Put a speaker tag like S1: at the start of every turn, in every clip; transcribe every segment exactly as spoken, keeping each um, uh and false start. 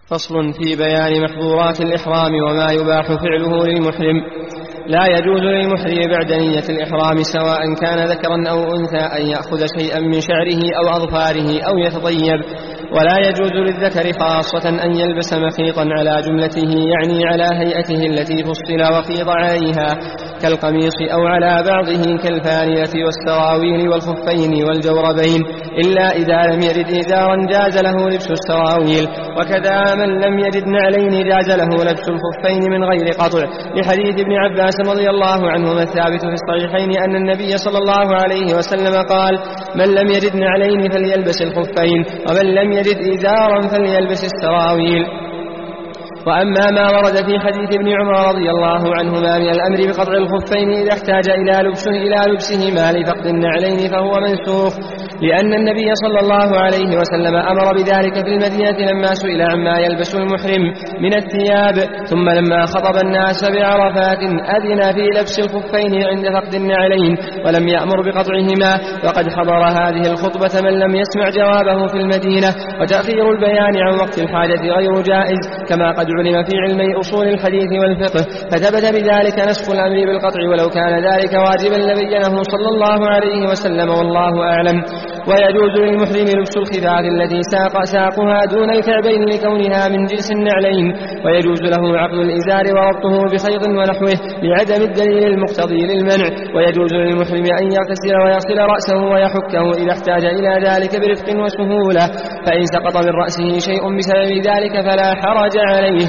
S1: فصل في بيان محظورات الإحرام وما يباح فعله للمحرم. لا يجوز للمحرم بعد نية الإحرام سواء كان ذكرا أو أنثى أن يأخذ شيئا من شعره أو أظفاره أو يتطيب، ولا يجوز للذكر خاصة أن يلبس مخيطا على جملته، يعني على هيئته التي فصل وخيط عليها كالقميص أو على بعضه كالفانلة والسراويل والخفين والجوربين، إلا إذا لم يجد إزارا جاز له لبس السراويل، وكذا من لم يجد نعلين جاز له لبس الخفين من غير قطع، لحديث ابن عباس رضي الله عنهما الثابت في الصحيحين أن النبي صلى الله عليه وسلم قال: من لم يجد نعلين فليلبس الخفين، ومن لم يجد إزارا فليلبس السراويل. وأما ما ورد في حديث ابن عمر رضي الله عنهما من الأمر بقطع الخفين إذا احتاج إلى لبسه إلى لبسهما لفقد النعلين فهو منسوخ، لأن النبي صلى الله عليه وسلم أمر بذلك في المدينة لما سئل عما يلبس المحرم من الثياب، ثم لما خطب الناس بعرفات أذن في لبس الخفين عند فقد النعلين ولم يأمر بقطعهما، وقد حضر هذه الخطبة من لم يسمع جوابه في المدينة. وتأخير البيان عن وقت الحاجة غير جائز، كما قد علم في علمي أصول الحديث والفقه، فثبت بذلك نسخ الأمر بالقطع، ولو كان ذلك واجبا لبينه صلى الله عليه وسلم، والله أعلم. ويجوز للمحرم لبس الخفاف التي ساق ساقها دون الكعبين لكونها من جنس النعلين، ويجوز له عقد الإزار وربطه بخيط ونحوه لعدم الدليل المقتضي للمنع. ويجوز للمحرم أن يغتسل ويغسل رأسه ويحكه إذا احتاج إلى ذلك برفق وسهولة، فإن سقط من رأسه شيء بسبب ذلك فلا حرج عليه.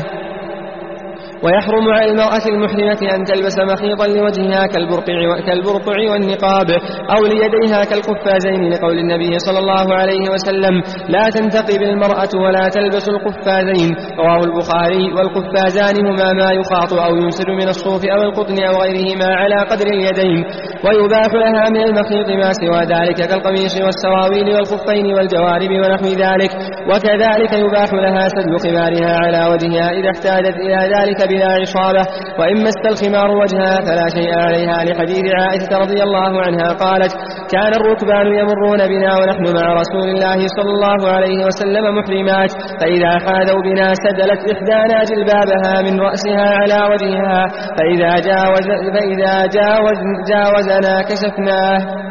S1: ويحرم على المرأة المحرمة أن تلبس مخيطا لوجهها كالبرقع والنقاب، أو ليديها كالقفازين، لقول النبي صلى الله عليه وسلم: لا تنتقب المرأة ولا تلبس القفازين. رواه البخاري. والقفازان هما ما يخاط أو ينسج من الصوف أو القطن أو غيرهما على قدر اليدين. ويباح لها من المخيط ما سوى ذلك كالقميص والسراويل والخفين والجوارب ونحو ذلك. وكذلك يباح لها سدل خمارها على وجهها إذا احتاجت إلى ذلك بلا عصابة، وإن مست الخمار وجهها فلا شيء عليها، لحديث عائشة رضي الله عنها قالت: كان الركبان يمرون بنا ونحن مع رسول الله صلى الله عليه وسلم محرمات، فإذا حاذوا بنا سدلت إحدانا جلبابها من رأسها على وجهها، فإذا جاوز فإذا جاوز جاوزنا كشفناه.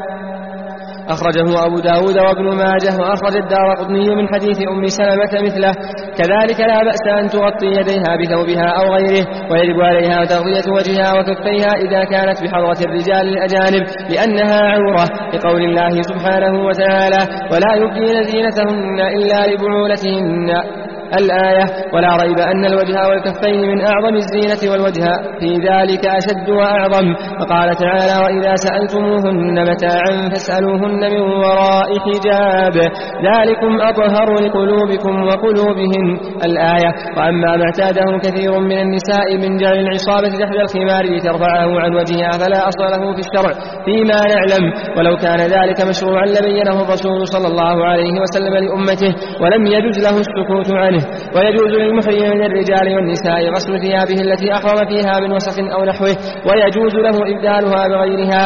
S1: أخرجه أبو داود وابن ماجه، وأخرج الدارقطني من حديث أم سلمة مثله. كذلك لا بأس أن تغطي يديها بثوبها أو غيره، ويجب عليها تغطية وجهها وكفيها إذا كانت بحضرة الرجال الأجانب لأنها عورة، لقول الله سبحانه وتعالى: ولا يبدين زينتهن إلا لبعولتهن الآية. ولا ريب أن الوجه والكفين من أعظم الزينة، والوجه في ذلك أشد وأعظم. وقال تعالى: وإذا سألتموهن متاعا فاسألوهن من وراء حجاب ذلكم أطهر لقلوبكم وقلوبهن الآية. وأما ما اعتاده كثير من النساء من جعل العصابة تحت الخمار لترفعه عن وجهها فلا أصل له في الشرع فيما نعلم، ولو كان ذلك مشروعا لبينه الرسول صلى الله عليه وسلم لأمته، ولم يجوز له السكوت عنه. ويجوز للمحرم من الرجال والنساء غسل ثيابه التي أحرم فيها من وسخ أو نحوه، ويجوز له إبدالها بغيرها.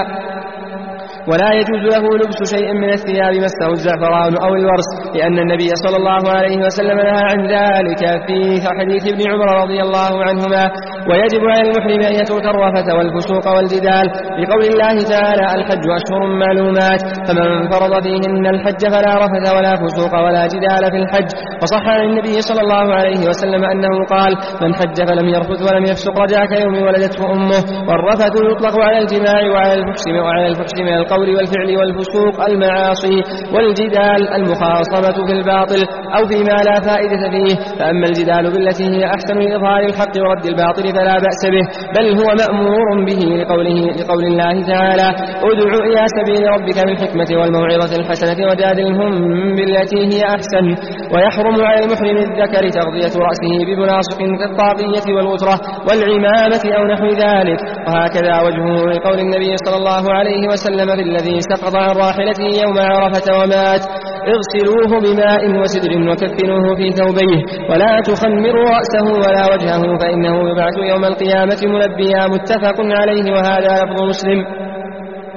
S1: ولا يجوز له لبس شيء من الثياب مسه الزعفران أو الورس، لأن النبي صلى الله عليه وسلم نهى عن ذلك في حديث ابن عمر رضي الله عنهما. ويجب على المحرم أن يترك الرفث والفسوق والجدال، لقول الله تعالى: الحج أشهر معلومات، فمن فرض فيهن الحج فلا رفث ولا فسوق ولا جدال في الحج. وصح عن النبي صلى الله عليه وسلم أنه قال: من حج فلم يرفث ولم يفسق رجع كيوم ولدته أمه. والرفث يطلق على الجماع وعلى الفحش وعلى الفحش من القول والفعل والفسوق المعاصي، والجدال المخاصمة في الباطل أو فيما لا فائدة فيه. فأما الجدال بالتي هي أحسن لإظهار الحق ورد الباطل فلا بأس به، بل هو مأمور به، لقوله لقول الله تعالى: ادع إلى سبيل ربك بالحكمة والموعظة الحسنة وجادلهم بالتي هي أحسن. ويحرم على المحرم الذكر تغطية رأسه بملاصق كالطاقية والغترة والعمامة أو نحو ذلك. وهكذا وجهه لقول النبي صلى الله عليه وسلم في الذي سقط عن راحلته يوم عرفة ومات: اغسلوه بماء وسدر وكفنوه في ثوبيه، ولا تخمروا رأسه ولا وجهه فإنه يبعث يوم القيامة ملبيا. متفق عليه، وهذا لفظ مسلم.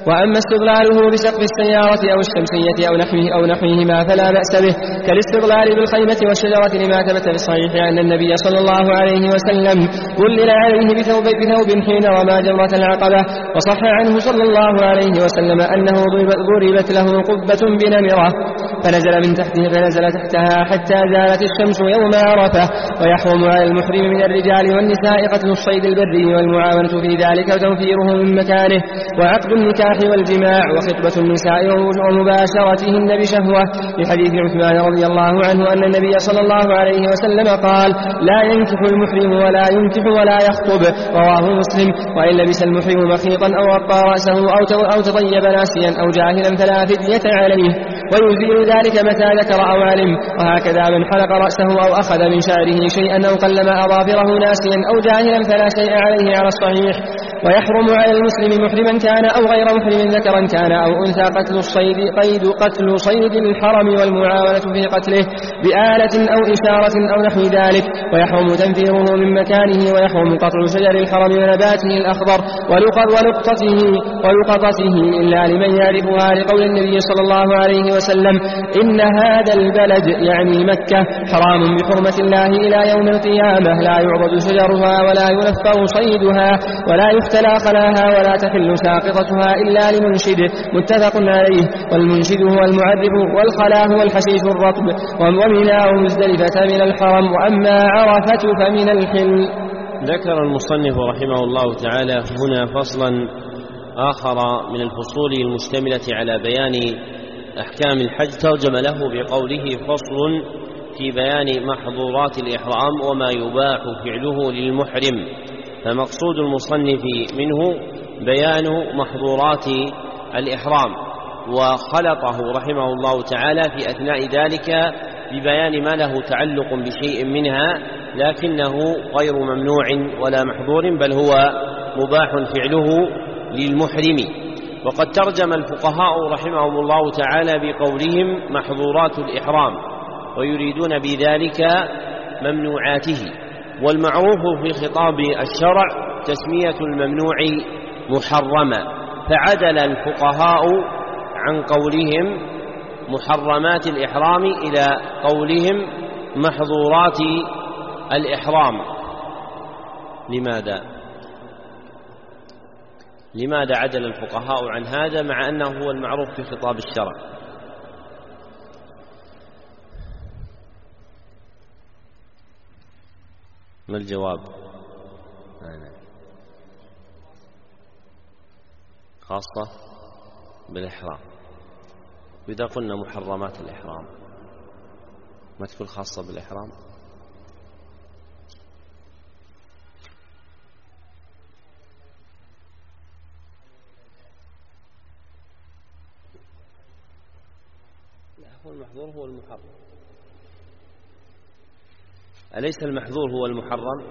S1: وأما استظلاله بسقف السيارة أو الشمسية أو نحوه أو نحوهما فلا بأس به، كالاستظلال بالخيمة والشجرة، لما ثبت في الصحيح أن النبي صلى الله عليه وسلم ظلل عليه بثوب, بثوب حين رمى جمرة العقبة. وصح عنه صلى الله عليه وسلم أنه ضربت له قبة بنمرة فنزل من تحته فنزل تحتها حتى زالت الشمس يوم عرفة. ويحرم على المحرم من الرجال والنساء قتل الصيد البري والمعاونة في ذلك وتوفيره من مكانه، وعقد النكاح والجماع، وخطبة النساء ومباشرتهن بشهوة، لحديث عثمان رضي الله عنه أن النبي صلى الله عليه وسلم قال: لا ينكح المحرم ولا ينكح ولا يخطب، رواه مسلم. وإن لبس المحرم مخيطا أو غطى رأسه أو تطيب ناسيا أو جاهلا فلا فدية عليه، ويزيل ذلك متى ذكر أو علم. وهكذا من حلق رأسه أو أخذ من شعره شيئا أو قلم أظافره ناسيا أو جاهلا فلا شيء عليه على الصحيح. ويحرم على المسلم محرما كان أو غير محرم ذكرا كان أو أنثى قتل الصيد قيد قتل صيد الحرم والمعاونة في قتله بآلة أو إشارة أو نحو ذلك، ويحرم تنفيره من مكانه، ويحرم قطع شجر الحرم ونباته الأخضر ولقطته ولقطته إلا لمن يعرفها، لقول النبي صلى الله عليه وسلم: إن هذا البلد يعني مكة حرام بحرمة الله إلى يوم القيامة، لا يعبد شجرها ولا ينفر صيدها ولا يختلى خلاها ولا تحل ساقطتها إلا لمنشد. متفق عليه. والمنشد هو المعرف، والخلا هو الحشيش الرطب، ومنى ومزدلفة من الحرم، وأما عرفة فمن الحل.
S2: ذكر المصنف رحمه الله تعالى هنا فصلا آخر من الفصول المشتملة على بيان أحكام الحج، ترجم له بقوله: فصل في بيان محظورات الإحرام وما يباح فعله للمحرم. فمقصود المصنف منه بيان محظورات الإحرام، وخلطه رحمه الله تعالى في أثناء ذلك ببيان ما له تعلق بشيء منها لكنه غير ممنوع ولا محظور، بل هو مباح فعله للمحرم. وقد ترجم الفقهاء رحمهم الله تعالى بقولهم محظورات الإحرام، ويريدون بذلك ممنوعاته. والمعروف في خطاب الشرع تسمية الممنوع محرما، فعدل الفقهاء عن قولهم محرمات الإحرام إلى قولهم محظورات الإحرام. لماذا؟ لماذا عدل الفقهاء عن هذا مع أنه هو المعروف في خطاب الشرع؟ ما الجواب؟ خاصة بالإحرام. وإذا قلنا محرمات الإحرام ما تكون خاصة بالإحرام؟ لا، هو المحظور هو المحرم. أليس المحظور هو المحرم؟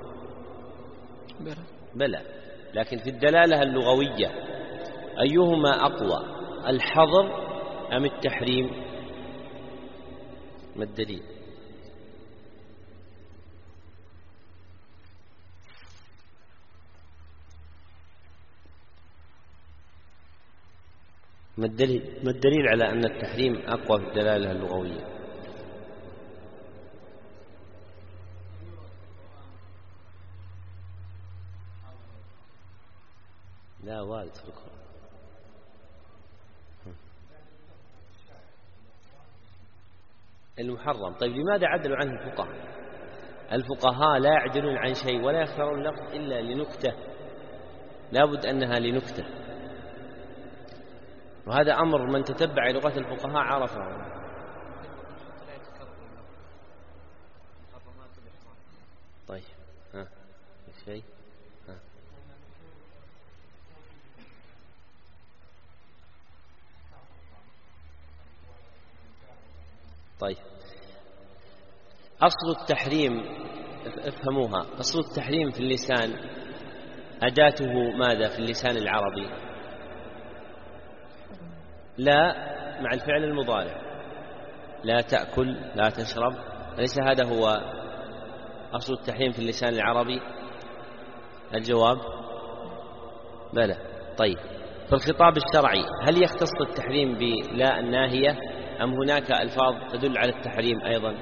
S2: بلى، لكن في الدلالة اللغوية أيهما أقوى، الحظر أم التحريم؟ ما الدليل؟ ما الدليل؟ ما الدليل على أن التحريم أقوى في الدلالة اللغوية؟ لا، وارد في القرآن. المحرم. طيب لماذا عدلوا عنه الفقهاء؟ الفقهاء لا يعدلون عن شيء ولا يختارون اللفظ إلا لنكتة، لا بد أنها لنكتة، وهذا أمر من تتبع لغة الفقهاء عرفه. طيب ها شيء ها. طيب أصل التحريم افهموها، أصل التحريم في اللسان أداته ماذا في اللسان العربي؟ لا مع الفعل المضارع، لا تأكل لا تشرب، أليس هذا هو أصل التحريم في اللسان العربي؟ الجواب بلى. طيب في الخطاب الشرعي هل يختص التحريم بلا الناهية أم هناك ألفاظ تدل على التحريم أيضا؟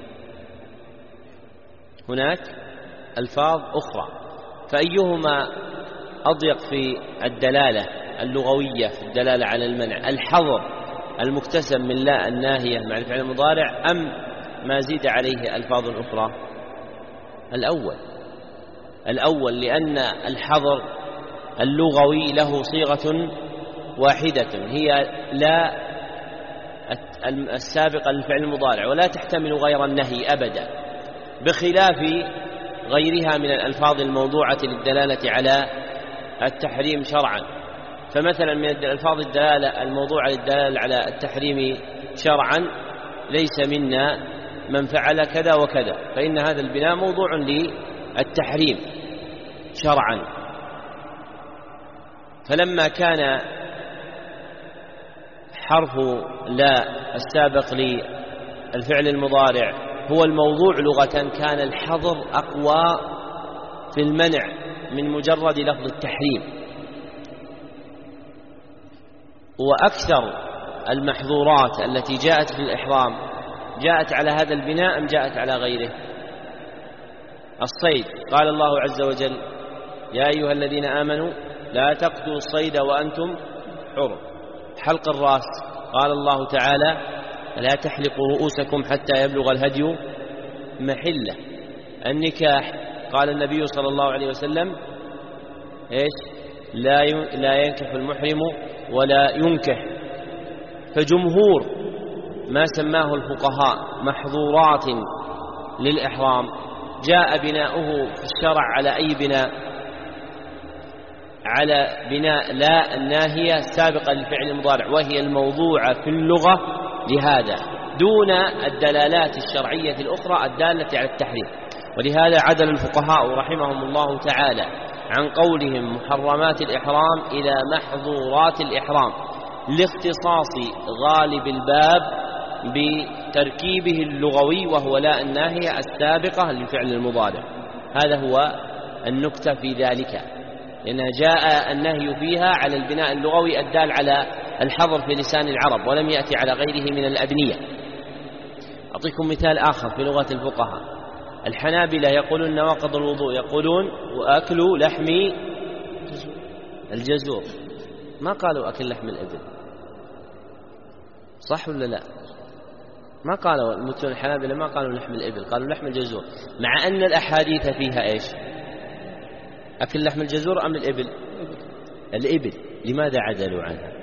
S2: هناك ألفاظ أخرى، فأيهما أضيق في الدلالة اللغوية في الدلالة على المنع؟ الحظر المكتسب من لا الناهية مع الفعل المضارع أم ما زيد عليه ألفاظ أخرى؟ الأول الأول لأن الحظر اللغوي له صيغة واحدة هي لا السابقة للفعل المضارع ولا تحتمل غير النهي أبدا، بخلاف غيرها من الألفاظ الموضوعة للدلالة على التحريم شرعا. فمثلا من الألفاظ الدلالة الموضوعة للدلالة على التحريم شرعا ليس منا من فعل كذا وكذا، فإن هذا البناء موضوع للتحريم شرعا. فلما كان حرف لا السابق للفعل المضارع هو الموضوع لغة كان الحظر أقوى في المنع من مجرد لفظ التحريم. وأكثر المحظورات التي جاءت في الإحرام جاءت على هذا البناء أم جاءت على غيره؟ الصيد قال الله عز وجل يا أيها الذين آمنوا لا تقتلوا الصيد وأنتم حرم. حلق الرأس قال الله تعالى لا تحلقوا رؤوسكم حتى يبلغ الهدي محله. النكاح قال النبي صلى الله عليه وسلم إيش؟ لا لا ينكح المحرم ولا ينكح. فجمهور ما سماه الفقهاء محظورات للإحرام جاء بناؤه في الشرع على أي بناء؟ على بناء لا الناهية السابقة للفعل المضارع وهي الموضوعة في اللغة لهذا دون الدلالات الشرعية الأخرى الدالة على التحريم. ولهذا عدل الفقهاء رحمهم الله تعالى عن قولهم محرمات الإحرام إلى محظورات الإحرام لاختصاص غالب الباب بتركيبه اللغوي وهو لا الناهية السابقة للفعل المضارع. هذا هو النكتة في ذلك، لأن جاء النهي فيها على البناء اللغوي الدال على الحظر في لسان العرب ولم يأتي على غيره من الأبنية. أعطيكم مثال آخر في لغة الفقهاء. الحنابلة يقولون نواقض الوضوء يقولون وأكل لحم الجزور، ما قالوا أكل لحم الإبل، صح ولا لا؟ ما قالوا المتون الحنابلة ما قالوا لحم الإبل، قالوا لحم الجزور، مع أن الأحاديث فيها إيش؟ أكل لحم الجزور أم الإبل؟ الإبل. لماذا عدلوا عنها؟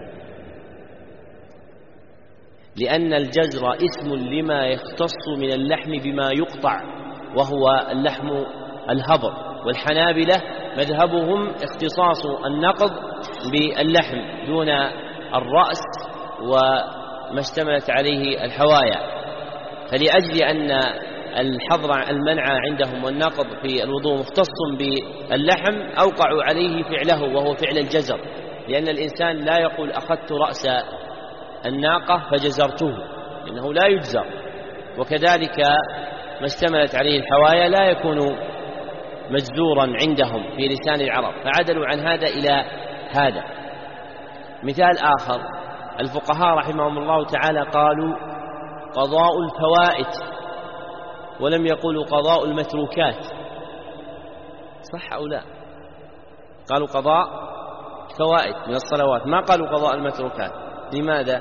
S2: لأن الجزر اسم لما يختص من اللحم بما يقطع وهو اللحم الهبر، والحنابلة مذهبهم اختصاص النقض باللحم دون الرأس وما اشتملت عليه الحوايا. فلأجل أن الحظر المنع عندهم والنقض في الوضوء مختص باللحم أوقعوا عليه فعله وهو فعل الجزر، لأن الإنسان لا يقول أخذت رأس الناقة فجزرته، إنه لا يجزر. وكذلك ما اشتملت عليه الحوايا لا يكون مجزورا عندهم في لسان العرب، فعدلوا عن هذا إلى هذا. مثال آخر، الفقهاء رحمهم الله تعالى قالوا قضاء الفوائت ولم يقولوا قضاء المتروكات، صح أو لا؟ قالوا قضاء فوائت من الصلوات، ما قالوا قضاء المتروكات. لماذا؟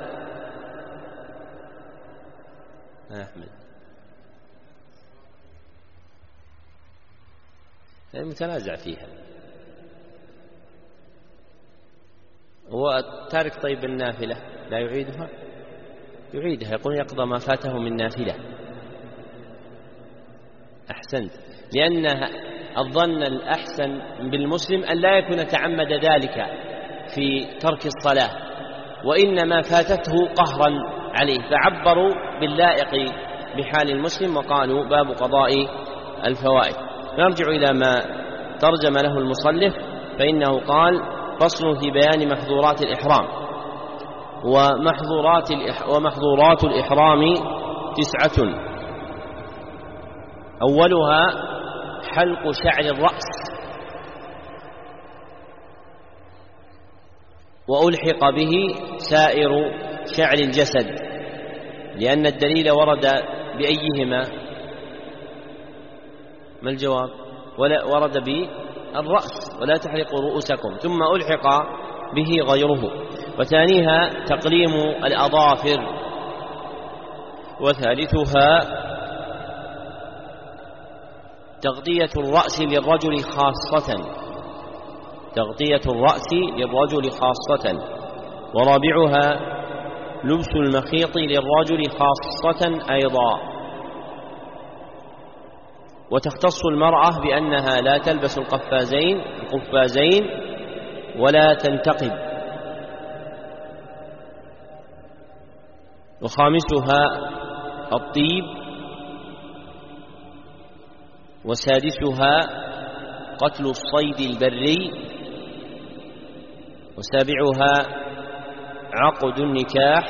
S2: يا أحمد متنازع فيها. هو تارك طيب النافلة لا يعيدها؟ يعيدها، يقول يقضى ما فاته من نافلة. أحسنت، لأن الظن الأحسن بالمسلم أن لا يكون تعمد ذلك في ترك الصلاة، وإنما فاتته قهرا عليه، فعبروا باللائق بحال المسلم وقالوا باب قضاء الفوائد. نرجع إلى ما ترجم له المصنف، فإنه قال فصل في بيان محظورات الإحرام. ومحظورات, الإح... ومحظورات الإحرام تسعة، أولها حلق شعر الرأس، وألحق به سائر شعر الجسد، لأن الدليل ورد بأيهما؟ ما الجواب؟ ولا ورد بالرأس ولا تحرقوا رؤوسكم، ثم ألحق به غيره. وثانيها تقليم الأظافر، وثالثها تغطية الرأس للرجل خاصة تغطية الرأس للرجل خاصة ورابعها لبس المخيط للرجل خاصة أيضا. وتختص المرأة بأنها لا تلبس القفازين القفازين ولا تنتقب. وخامسها الطيب. وسادسها قتل الصيد البري. وسابعها عقد النكاح.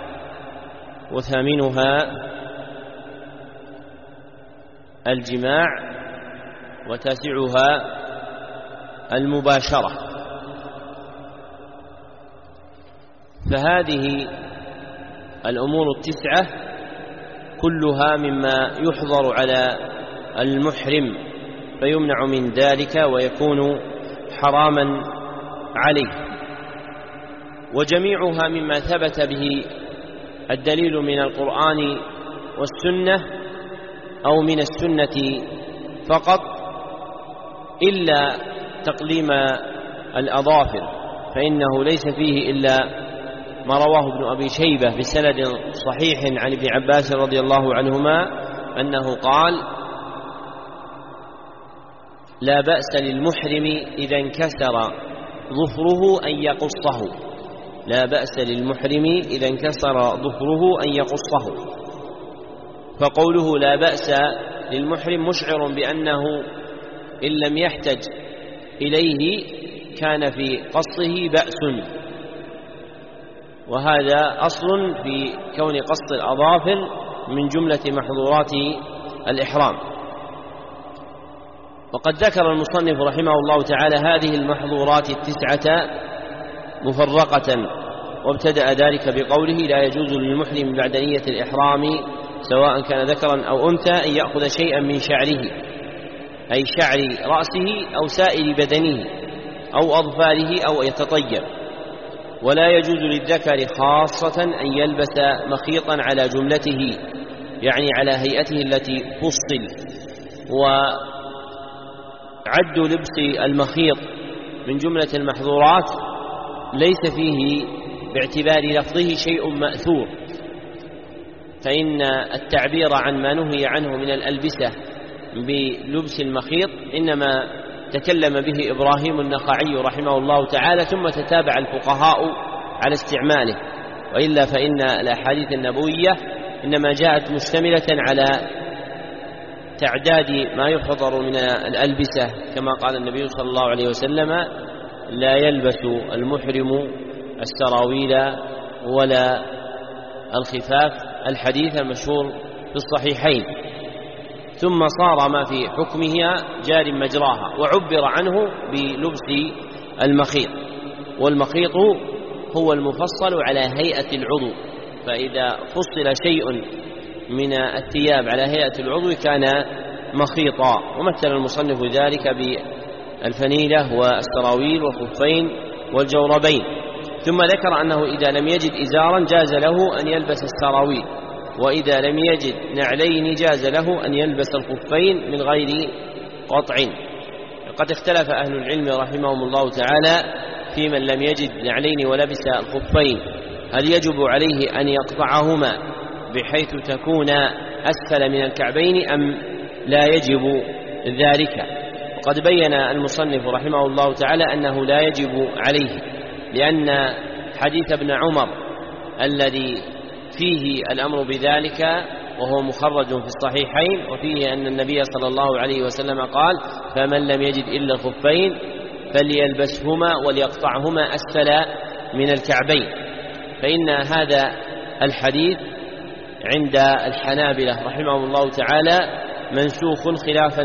S2: وثامنها الجماع. وتاسعها المباشرة. فهذه الأمور التسعة كلها مما يحظر على المحرم فيمنع من ذلك ويكون حراما عليه، وجميعها مما ثبت به الدليل من القرآن والسنة أو من السنة فقط، إلا تقليم الأظافر فإنه ليس فيه إلا ما رواه ابن أبي شيبة بسند صحيح عن ابن عباس رضي الله عنهما أنه قال: لا بأس للمحرم إذا انكسر ظفره أن يقصه لا بأس للمحرم إذا انكسر ظفره أن يقصه. فقوله لا بأس للمحرم مشعر بأنه إن لم يحتج إليه كان في قصه بأس، وهذا أصل في كون قص الأظافر من جملة محظورات الإحرام. وقد ذكر المصنف رحمه الله تعالى هذه المحظورات التسعة مفرقة، وابتدأ ذلك بقوله: لا يجوز للمحرم بعد نية الإحرام سواء كان ذكرا أو أنثى أن يأخذ شيئا من شعره، أي شعر رأسه أو سائر بدنه أو أظفاره أو يتطيب. ولا يجوز للذكر خاصة أن يلبس مخيطا على جملته، يعني على هيئته التي فصل. وعد لبس المخيط من جملة المحظورات ليس فيه باعتبار لفظه شيء مأثور، فإن التعبير عن ما نهي عنه من الألبسة بلبس المخيط إنما تكلم به إبراهيم النخعي رحمه الله تعالى، ثم تتابع الفقهاء على استعماله، وإلا فإن الأحاديث النبوية إنما جاءت مشتملة على تعداد ما يحضر من الألبسة، كما قال النبي صلى الله عليه وسلم: لا يلبس المحرم السراويل ولا الخفاف، الحديث المشهور في الصحيحين. ثم صار ما في حكمها جار مجراها، وعبر عنه بلبس المخيط. والمخيط هو المفصل على هيئة العضو، فإذا فصل شيء من الثياب على هيئة العضو كان مخيطا. ومثل المصنف ذلك بالفنيلة والسراويل والخفين والجوربين. ثم ذكر أنه إذا لم يجد إزارا جاز له أن يلبس السراويل، وإذا لم يجد نعلين جاز له أن يلبس الخفين من غير قطع. قد اختلف أهل العلم رحمهم الله تعالى في من لم يجد نعلين ولبس الخفين، هل يجب عليه أن يقطعهما بحيث تكون أسفل من الكعبين أم لا يجب ذلك؟ وقد بين المصنف رحمه الله تعالى أنه لا يجب عليه، لأن حديث ابن عمر الذي فيه الأمر بذلك وهو مخرج في الصحيحين، وفيه أن النبي صلى الله عليه وسلم قال: فمن لم يجد إلا الخفين فليلبسهما وليقطعهما أسفل من الكعبين. فإن هذا الحديث عند الحنابلة رحمهم الله تعالى منسوخ خلافا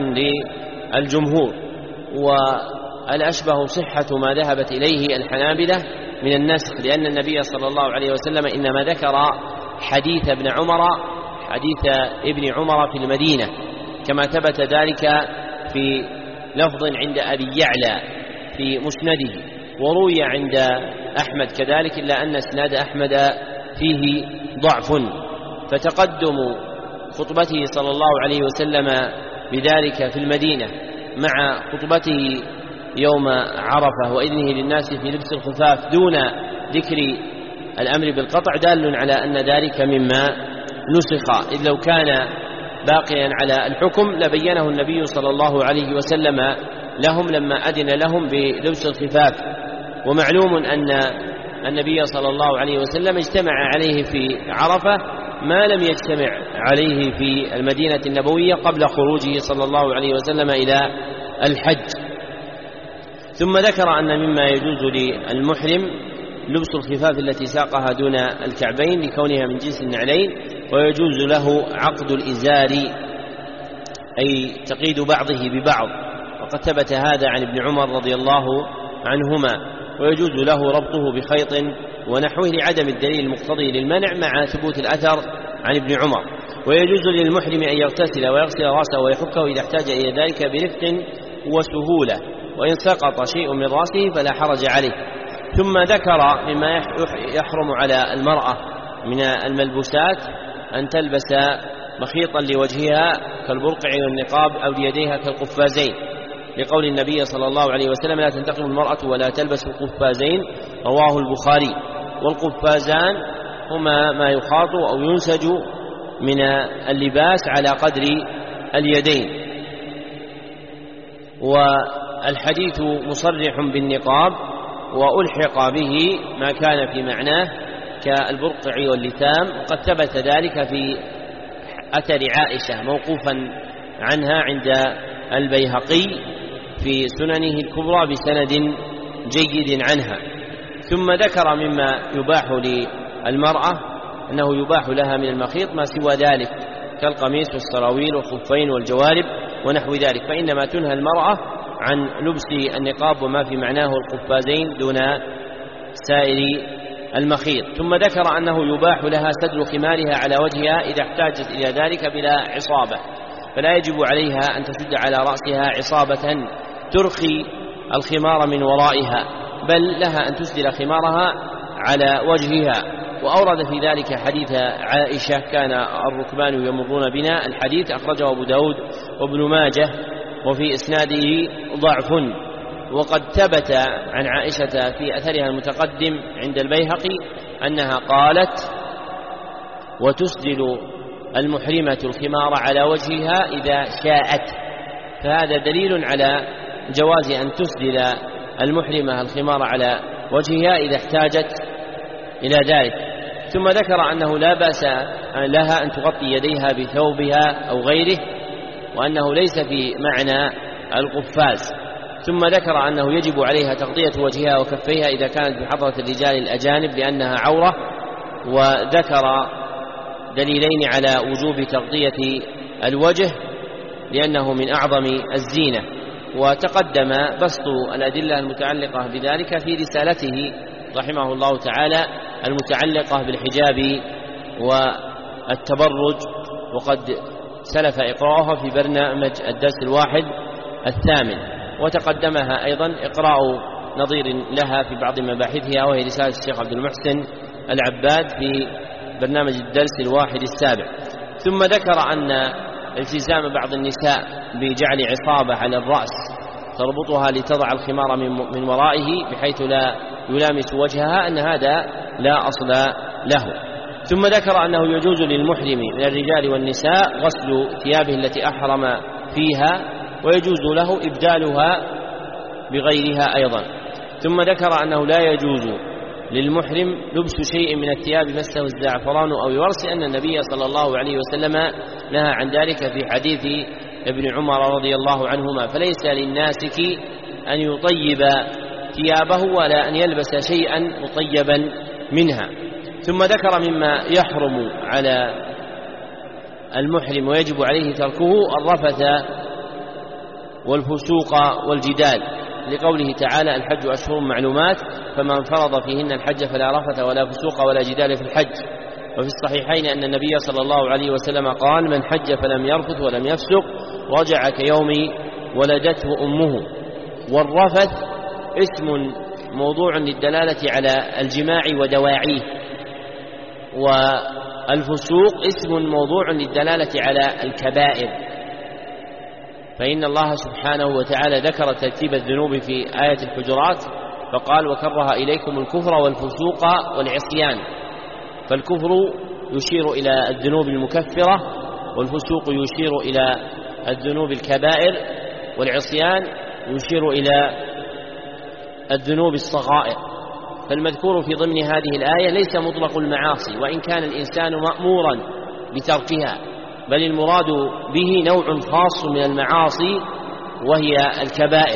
S2: للجمهور، والأشبه صحة ما ذهبت إليه الحنابلة من النسخ، لأن النبي صلى الله عليه وسلم إنما ذكر حديث ابن عمر حديث ابن عمر في المدينة، كما ثبت ذلك في لفظ عند أبي يعلى في مسنده، وروي عند أحمد كذلك، إلا أن اسناد أحمد فيه ضعف. فتقدم خطبته صلى الله عليه وسلم بذلك في المدينة مع خطبته يوم عرفة وإذنه للناس في لبس الخفاف دون ذكر الأمر بالقطع دال على أن ذلك مما نسخ، إذ لو كان باقيا على الحكم لبينه النبي صلى الله عليه وسلم لهم لما أذن لهم بلبس الخفاف. ومعلوم أن النبي صلى الله عليه وسلم اجتمع عليه في عرفة ما لم يجتمع عليه في المدينة النبوية قبل خروجه صلى الله عليه وسلم إلى الحج. ثم ذكر أن مما يجوز للمحرم لبس الخفاف التي ساقها دون الكعبين لكونها من جنس النعلين، ويجوز له عقد الإزار أي تقييد بعضه ببعض، وقد ثبت هذا عن ابن عمر رضي الله عنهما، ويجوز له ربطه بخيط ونحوه لعدم الدليل المقتضي للمنع مع ثبوت الأثر عن ابن عمر. ويجوز للمحرم أن يغتسل ويغسل رأسه ويحكه إذا احتاج إلى ذلك برفق وسهولة، وإن سقط شيء من رأسه فلا حرج عليه. ثم ذكر مما يحرم على المرأة من الملبوسات أن تلبس مخيطا لوجهها كالبرقع والنقاب أو ليديها كالقفازين، لقول النبي صلى الله عليه وسلم لا تنتقم المرأة ولا تلبس القفازين، رواه البخاري. والقفازان هما ما يخاط أو ينسج من اللباس على قدر اليدين. والحديث مصرح بالنقاب، وألحق به ما كان في معناه كالبرقع واللثام، وقد ثبت ذلك في أثر عائشة موقوفا عنها عند البيهقي في سننه الكبرى بسند جيد عنها. ثم ذكر مما يباح للمرأة أنه يباح لها من المخيط ما سوى ذلك كالقميص والسراويل والخفين والجوارب ونحو ذلك، فإنما تنهى المرأة عن لبس النقاب وما في معناه القفازين دون سائر المخيط. ثم ذكر أنه يباح لها سدل خمارها على وجهها إذا احتاجت إلى ذلك بلا عصابة، فلا يجب عليها أن تشد على رأسها عصابة ترخي الخمار من ورائها، بل لها أن تسدل خمارها على وجهها. وأورد في ذلك حديث عائشة كان الركبان يمرون بنا، الحديث أخرجه أبو داود وابن ماجه وفي إسناده ضعف. وقد ثبت عن عائشة في أثرها المتقدم عند البيهقي أنها قالت: وتسدل المحرمة الخمار على وجهها إذا شاءت. فهذا دليل على جواز أن تسدل المحرمة الخمار على وجهها إذا احتاجت إلى ذلك. ثم ذكر أنه لا بأس لها أن تغطي يديها بثوبها أو غيره، وأنه ليس في معنى القفاز. ثم ذكر أنه يجب عليها تغطية وجهها وكفيها إذا كانت بحضرة الرجال الأجانب لأنها عورة، وذكر دليلين على وجوب تغطية الوجه لأنه من أعظم الزينة. وتقدم بسط الأدلة المتعلقة بذلك في رسالته رحمه الله تعالى المتعلقة بالحجاب والتبرج، وقد سلف إقراءها في برنامج الدرس الواحد الثامن، وتقدمها أيضا إقراء نظير لها في بعض مباحثها، وهي رسالة الشيخ عبد المحسن العباد في برنامج الدرس الواحد السابع. ثم ذكر أن التزام بعض النساء بجعل عصابة على الرأس تربطها لتضع الخمار من ورائه بحيث لا يلامس وجهها أن هذا لا أصل له. ثم ذكر أنه يجوز للمحرم من الرجال والنساء غسل ثيابه التي أحرم فيها، ويجوز له إبدالها بغيرها أيضا. ثم ذكر أنه لا يجوز للمحرم لبس شيء من الثياب مسه الزعفران أو يورس، أن النبي صلى الله عليه وسلم نهى عن ذلك في حديث ابن عمر رضي الله عنهما، فليس للناسك أن يطيب ثيابه ولا أن يلبس شيئا مطيبا منها. ثم ذكر مما يحرم على المحرم ويجب عليه تركه الرفث والفسوق والجدال، لقوله تعالى الحج أشهر معلومات فمن فرض فيهن الحج فلا رفث ولا فسوق ولا جدال في الحج. وفي الصحيحين أن النبي صلى الله عليه وسلم قال من حج فلم يرفث ولم يفسق رجع كيوم ولدته أمه. والرفث اسم موضوع للدلالة على الجماع ودواعيه، والفسوق اسم موضوع للدلالة على الكبائر، فإن الله سبحانه وتعالى ذكر ترتيب الذنوب في آية الحجرات فقال وكره إليكم الكفر والفسوق والعصيان، فالكفر يشير إلى الذنوب المكفرة، والفسوق يشير إلى الذنوب الكبائر، والعصيان يشير إلى الذنوب الصغائر. فالمذكور في ضمن هذه الآية ليس مطلق المعاصي وإن كان الإنسان مأمورا بتركها، بل المراد به نوع خاص من المعاصي وهي الكبائر.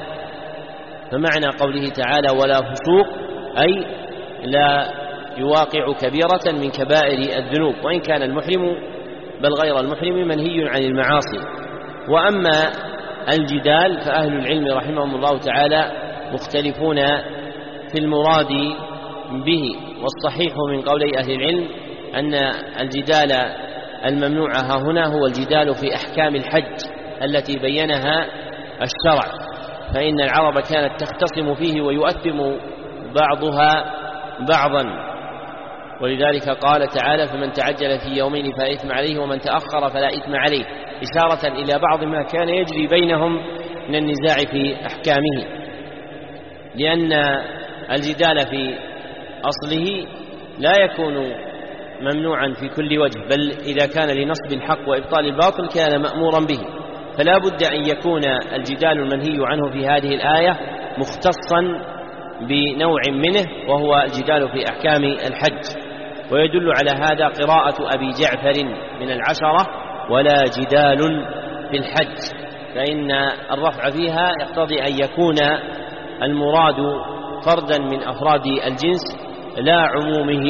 S2: فمعنى قوله تعالى ولا فسوق أي لا يواقع كبيرة من كبائر الذنوب، وإن كان المحرم بل غير المحرم منهي عن المعاصي. وأما الجدال فأهل العلم رحمهم الله تعالى مختلفون في المراد به، والصحيح من قولي أهل العلم أن الجدال الممنوع ها هنا هو الجدال في أحكام الحج التي بينها الشرع، فإن العرب كانت تختصم فيه ويؤثم بعضها بعضا، ولذلك قال تعالى فمن تعجل في يومين فلا إثم عليه ومن تأخر فلا إثم عليه، إشارة إلى بعض ما كان يجري بينهم من النزاع في أحكامه، لأن الجدال في أصله لا يكون ممنوعا في كل وجه، بل إذا كان لنصب الحق وإبطال الباطل كان مأمورا به، فلا بد أن يكون الجدال المنهي عنه في هذه الآية مختصا بنوع منه وهو الجدال في أحكام الحج. ويدل على هذا قراءة أبي جعفر من العشرة ولا جدال في الحج، فإن الرفع فيها يقتضي أن يكون المراد فردا من أفراد الجنس لا عمومه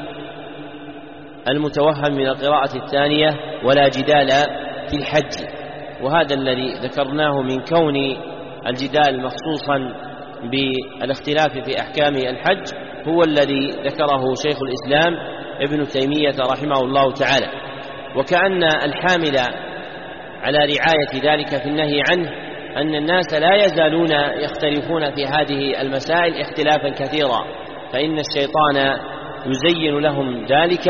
S2: المتوهم من القراءة الثانية ولا جدال في الحج. وهذا الذي ذكرناه من كون الجدال مخصوصا بالاختلاف في أحكام الحج هو الذي ذكره شيخ الإسلام ابن تيمية رحمه الله تعالى. وكأن الحامل على رعاية ذلك في النهي عنه أن الناس لا يزالون يختلفون في هذه المسائل اختلافا كثيرا، فإن الشيطان يزين لهم ذلك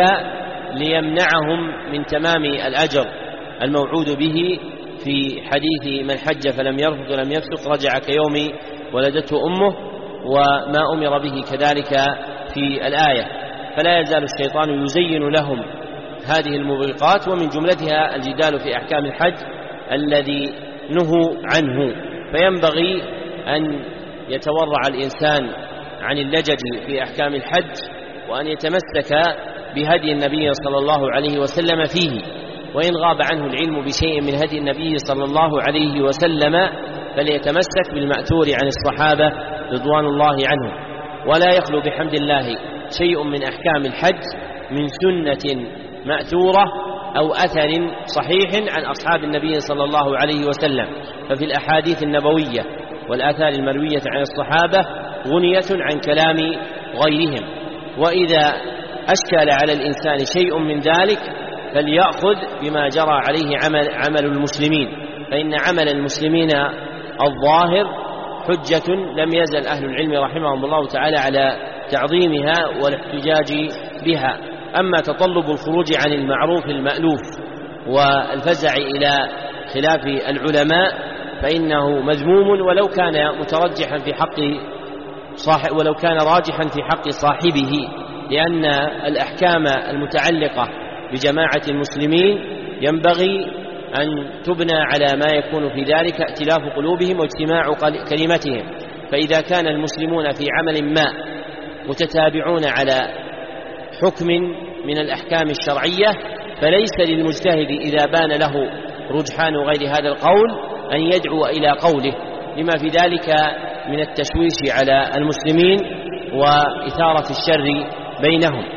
S2: ليمنعهم من تمام الأجر الموعود به في حديث من حج فلم يرفث ولم يفسق رجع كيوم ولدته أمه، وما أمر به كذلك في الآية. فلا يزال الشيطان يزين لهم هذه الموبقات، ومن جملتها الجدال في أحكام الحج الذي نهوا عنه. فينبغي أن يتورع الإنسان عن اللجج في أحكام الحج، وأن يتمسك بهدي النبي صلى الله عليه وسلم فيه، وإن غاب عنه العلم بشيء من هدي النبي صلى الله عليه وسلم فليتمسك بالمأثور عن الصحابة رضوان الله عنهم. ولا يخلو بحمد الله شيء من أحكام الحج من سنة مأثورة أو أثر صحيح عن أصحاب النبي صلى الله عليه وسلم، ففي الأحاديث النبوية والآثار المروية عن الصحابة غنية عن كلام غيرهم. وإذا أشكل على الإنسان شيء من ذلك فليأخذ بما جرى عليه عمل, عمل المسلمين، فإن عمل المسلمين الظاهر حجة لم يزل أهل العلم رحمهم الله تعالى على تعظيمها والاحتجاج بها. أما تطلب الخروج عن المعروف المألوف والفزع إلى خلاف العلماء فإنه مذموم ولو كان مترجحا في حق صاحب ولو كان راجحا في حق صاحبه، لأن الأحكام المتعلقة بجماعة المسلمين ينبغي أن تبنى على ما يكون في ذلك ائتلاف قلوبهم واجتماع كلمتهم. فإذا كان المسلمون في عمل ما متتابعون على حكم من الأحكام الشرعية فليس للمجتهد إذا بان له رجحان غير هذا القول أن يدعو إلى قوله، لما في ذلك من التشويش على المسلمين وإثارة الشر بينهم.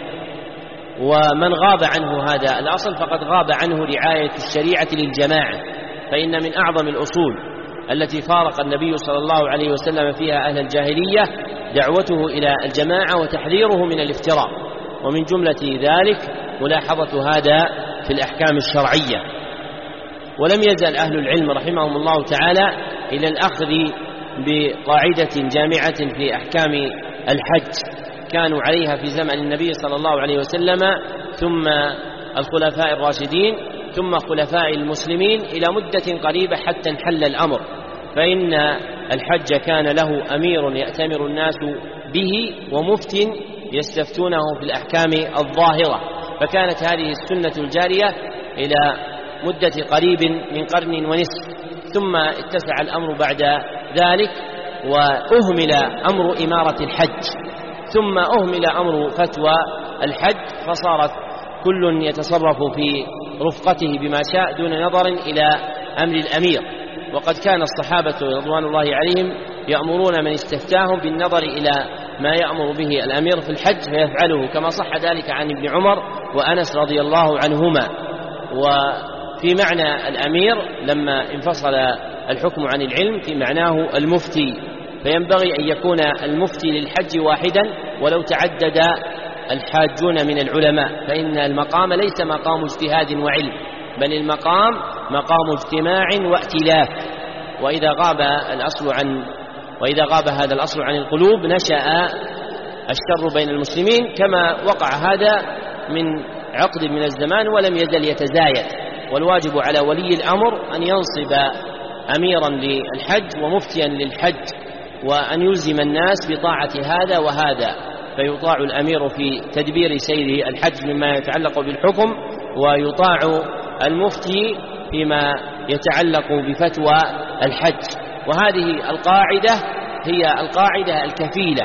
S2: ومن غاب عنه هذا الأصل فقد غاب عنه رعاية الشريعة للجماعة، فإن من أعظم الأصول التي فارق النبي صلى الله عليه وسلم فيها أهل الجاهلية دعوته إلى الجماعة وتحذيره من الافتراق، ومن جملة ذلك ملاحظة هذا في الأحكام الشرعية. ولم يزل أهل العلم رحمهم الله تعالى إلى الأخذ بقاعدة جامعة في أحكام الحج كانوا عليها في زمن النبي صلى الله عليه وسلم ثم الخلفاء الراشدين ثم خلفاء المسلمين إلى مدة قريبة حتى انحل الأمر، فإن الحج كان له أمير يأتمر الناس به ومفت يستفتونه في الأحكام الظاهرة، فكانت هذه السنة الجارية إلى مدة قريب من قرن ونصف، ثم اتسع الأمر بعد ذلك وأهمل أمر إمارة الحج، ثم أهمل أمر فتوى الحج، فصارت كل يتصرف في رفقته بما شاء دون نظر إلى أمر الأمير. وقد كان الصحابة رضوان الله عليهم يأمرون من استفتاهم بالنظر إلى ما يأمر به الأمير في الحج فيفعله، كما صح ذلك عن ابن عمر وأنس رضي الله عنهما. وفي معنى الأمير لما انفصل الحكم عن العلم في معناه المفتي، فينبغي أن يكون المفتي للحج واحدا ولو تعدد الحاجون من العلماء، فإن المقام ليس مقام اجتهاد وعلم، بل المقام مقام اجتماع وائتلاف. وإذا غاب الأصل عن وإذا غاب هذا الأصل عن القلوب نشأ الشر بين المسلمين، كما وقع هذا من عقد من الزمان ولم يزل يتزايد. والواجب على ولي الأمر أن ينصب أميرا للحج ومفتيا للحج، وأن يلزم الناس بطاعة هذا وهذا، فيطاع الأمير في تدبير سير الحج مما يتعلق بالحكم، ويطاع المفتي فيما يتعلق بفتوى الحج. وهذه القاعدة هي القاعدة الكفيلة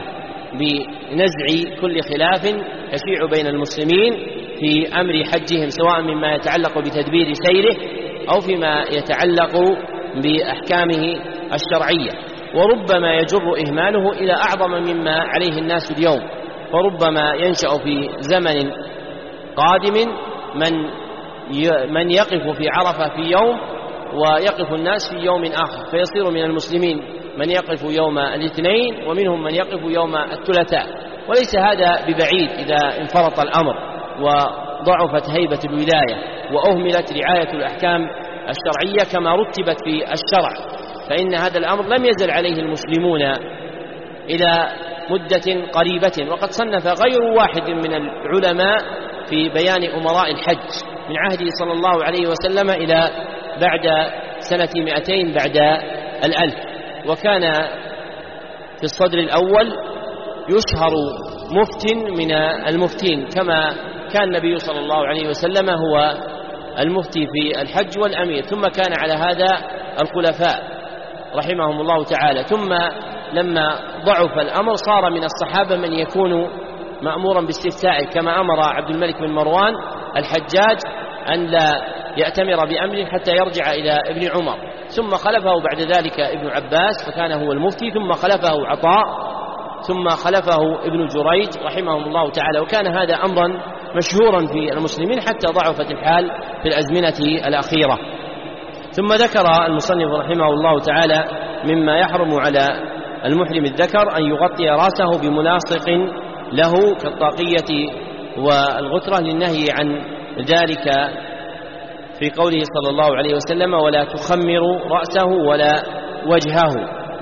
S2: بنزع كل خلاف يشيع بين المسلمين في أمر حجهم، سواء مما يتعلق بتدبير سيره أو فيما يتعلق بأحكامه الشرعية. وربما يجر إهماله إلى أعظم مما عليه الناس اليوم، وربما ينشأ في زمن قادم من من يقف في عرفة في يوم ويقف الناس في يوم آخر، فيصير من المسلمين من يقف يوم الاثنين ومنهم من يقف يوم الثلاثاء. وليس هذا ببعيد إذا انفرط الأمر وضعفت هيبة الولاية وأهملت رعاية الأحكام الشرعية كما رتبت في الشرع، فإن هذا الأمر لم يزل عليه المسلمون إلى مدة قريبة. وقد صنف غير واحد من العلماء في بيان أمراء الحج من عهده صلى الله عليه وسلم إلى بعد سنة مئتين بعد الألف. وكان في الصدر الأول يشهر مفت من المفتين، كما كان النبي صلى الله عليه وسلم هو المفتي في الحج والأمير، ثم كان على هذا الخلفاء رحمهم الله تعالى. ثم لما ضعف الأمر صار من الصحابة من يكون مأمورا باستفتائه، كما أمر عبد الملك بن مروان الحجاج أن لا يأتمر بأمر حتى يرجع إلى ابن عمر، ثم خلفه بعد ذلك ابن عباس فكان هو المفتي، ثم خلفه عطاء، ثم خلفه ابن جريج رحمهم الله تعالى. وكان هذا أمرا مشهورا في المسلمين حتى ضعفت الحال في الأزمنة الأخيرة. ثم ذكر المصنف رحمه الله تعالى مما يحرم على المحرم الذكر أن يغطي رأسه بملاصق له كالطاقية والغترة، للنهي عن ذلك في قوله صلى الله عليه وسلم ولا تخمر رأسه ولا وجهه.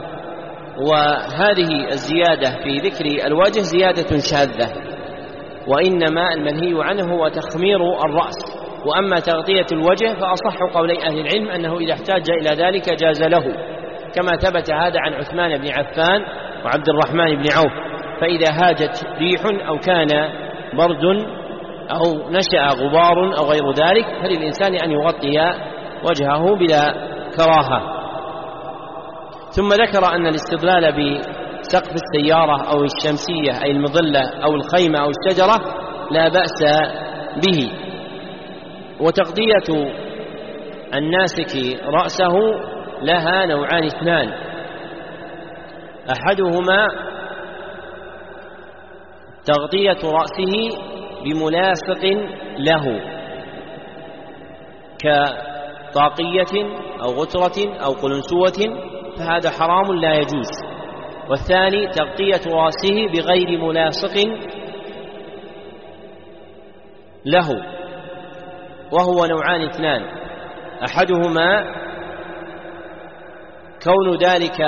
S2: وهذه الزيادة في ذكر الوجه زيادة شاذة، وإنما المنهي عنه هو تخمير الرأس. وأما تغطية الوجه فأصح قولي أهل العلم أنه إذا احتاج إلى ذلك جاز له، كما ثبت هذا عن عثمان بن عفان وعبد الرحمن بن عوف. فإذا هاجت ريح أو كان برد أو نشأ غبار أو غير ذلك فللإنسان أن يغطي وجهه بلا كراهة. ثم ذكر أن الاستدلال بسقف السيارة أو الشمسية أي المظلة أو الخيمة أو الشجرة لا بأس به. وتغطية الناسك رأسه لها نوعان اثنان، أحدهما تغطية رأسه بملاصق له كطاقية أو غترة أو قلنسوة فهذا حرام لا يجوز. والثاني تغطية رأسه بغير ملاصق له، وهو نوعان اثنان: أحدهما كون ذلك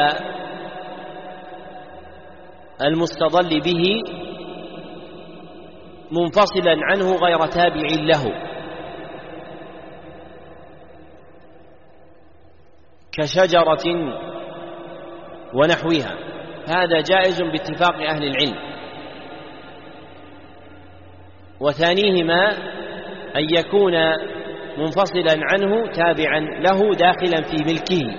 S2: المستضل به منفصلا عنه غير تابع له، كشجرة ونحوها، هذا جائز باتفاق أهل العلم. وثانيهما أن يكون منفصلا عنه تابعا له داخلا في ملكه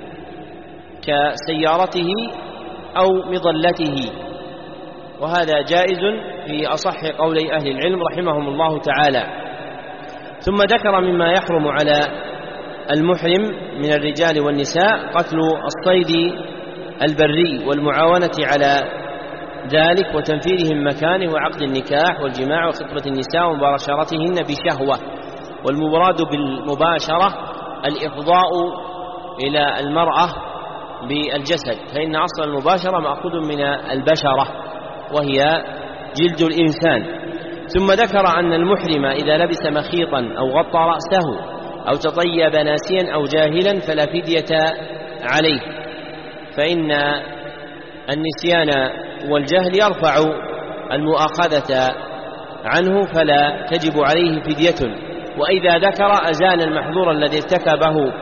S2: كسيارته أو مظلته، وهذا جائز في أصح قولي أهل العلم رحمهم الله تعالى. ثم ذكر مما يحرم على المحرم من الرجال والنساء قتل الصيد البري والمعاونة على ذلك وتنفيذهم مكانه وعقد النكاح والجماع وخطبة النساء ومباشرتهن بشهوة. والمراد بالمباشرة الإفضاء إلى المرأة بالجسد، فإن أصل المباشرة مأخوذ من البشرة وهي جلد الإنسان. ثم ذكر أن المحرم إذا لبس مخيطا أو غطى رأسه أو تطيب ناسيا أو جاهلا فلا فدية عليه، فإن النسيان والجهل يرفع المؤاخذة عنه فلا تجب عليه فدية. وإذا ذكر أزال المحظور الذي ارتكبه.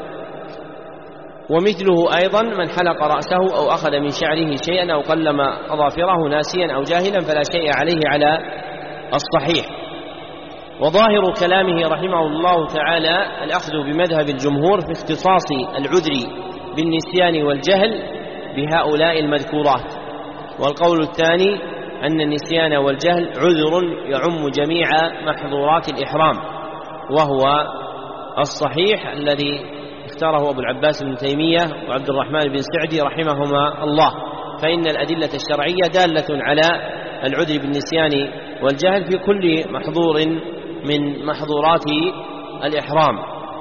S2: ومثله أيضا من حلق رأسه أو أخذ من شعره شيئا أو قلم أظافره ناسيا أو جاهلا فلا شيء عليه على الصحيح. وظاهر كلامه رحمه الله تعالى الأخذ بمذهب الجمهور في اختصاص العذر بالنسيان والجهل بهؤلاء المذكورات. والقول الثاني أن النسيان والجهل عذر يعم جميع محظورات الإحرام، وهو الصحيح الذي اختاره أبو العباس بن تيمية وعبد الرحمن بن سعدي رحمهما الله، فإن الأدلة الشرعية دالة على العذر بالنسيان والجهل في كل محظور من محظورات الإحرام.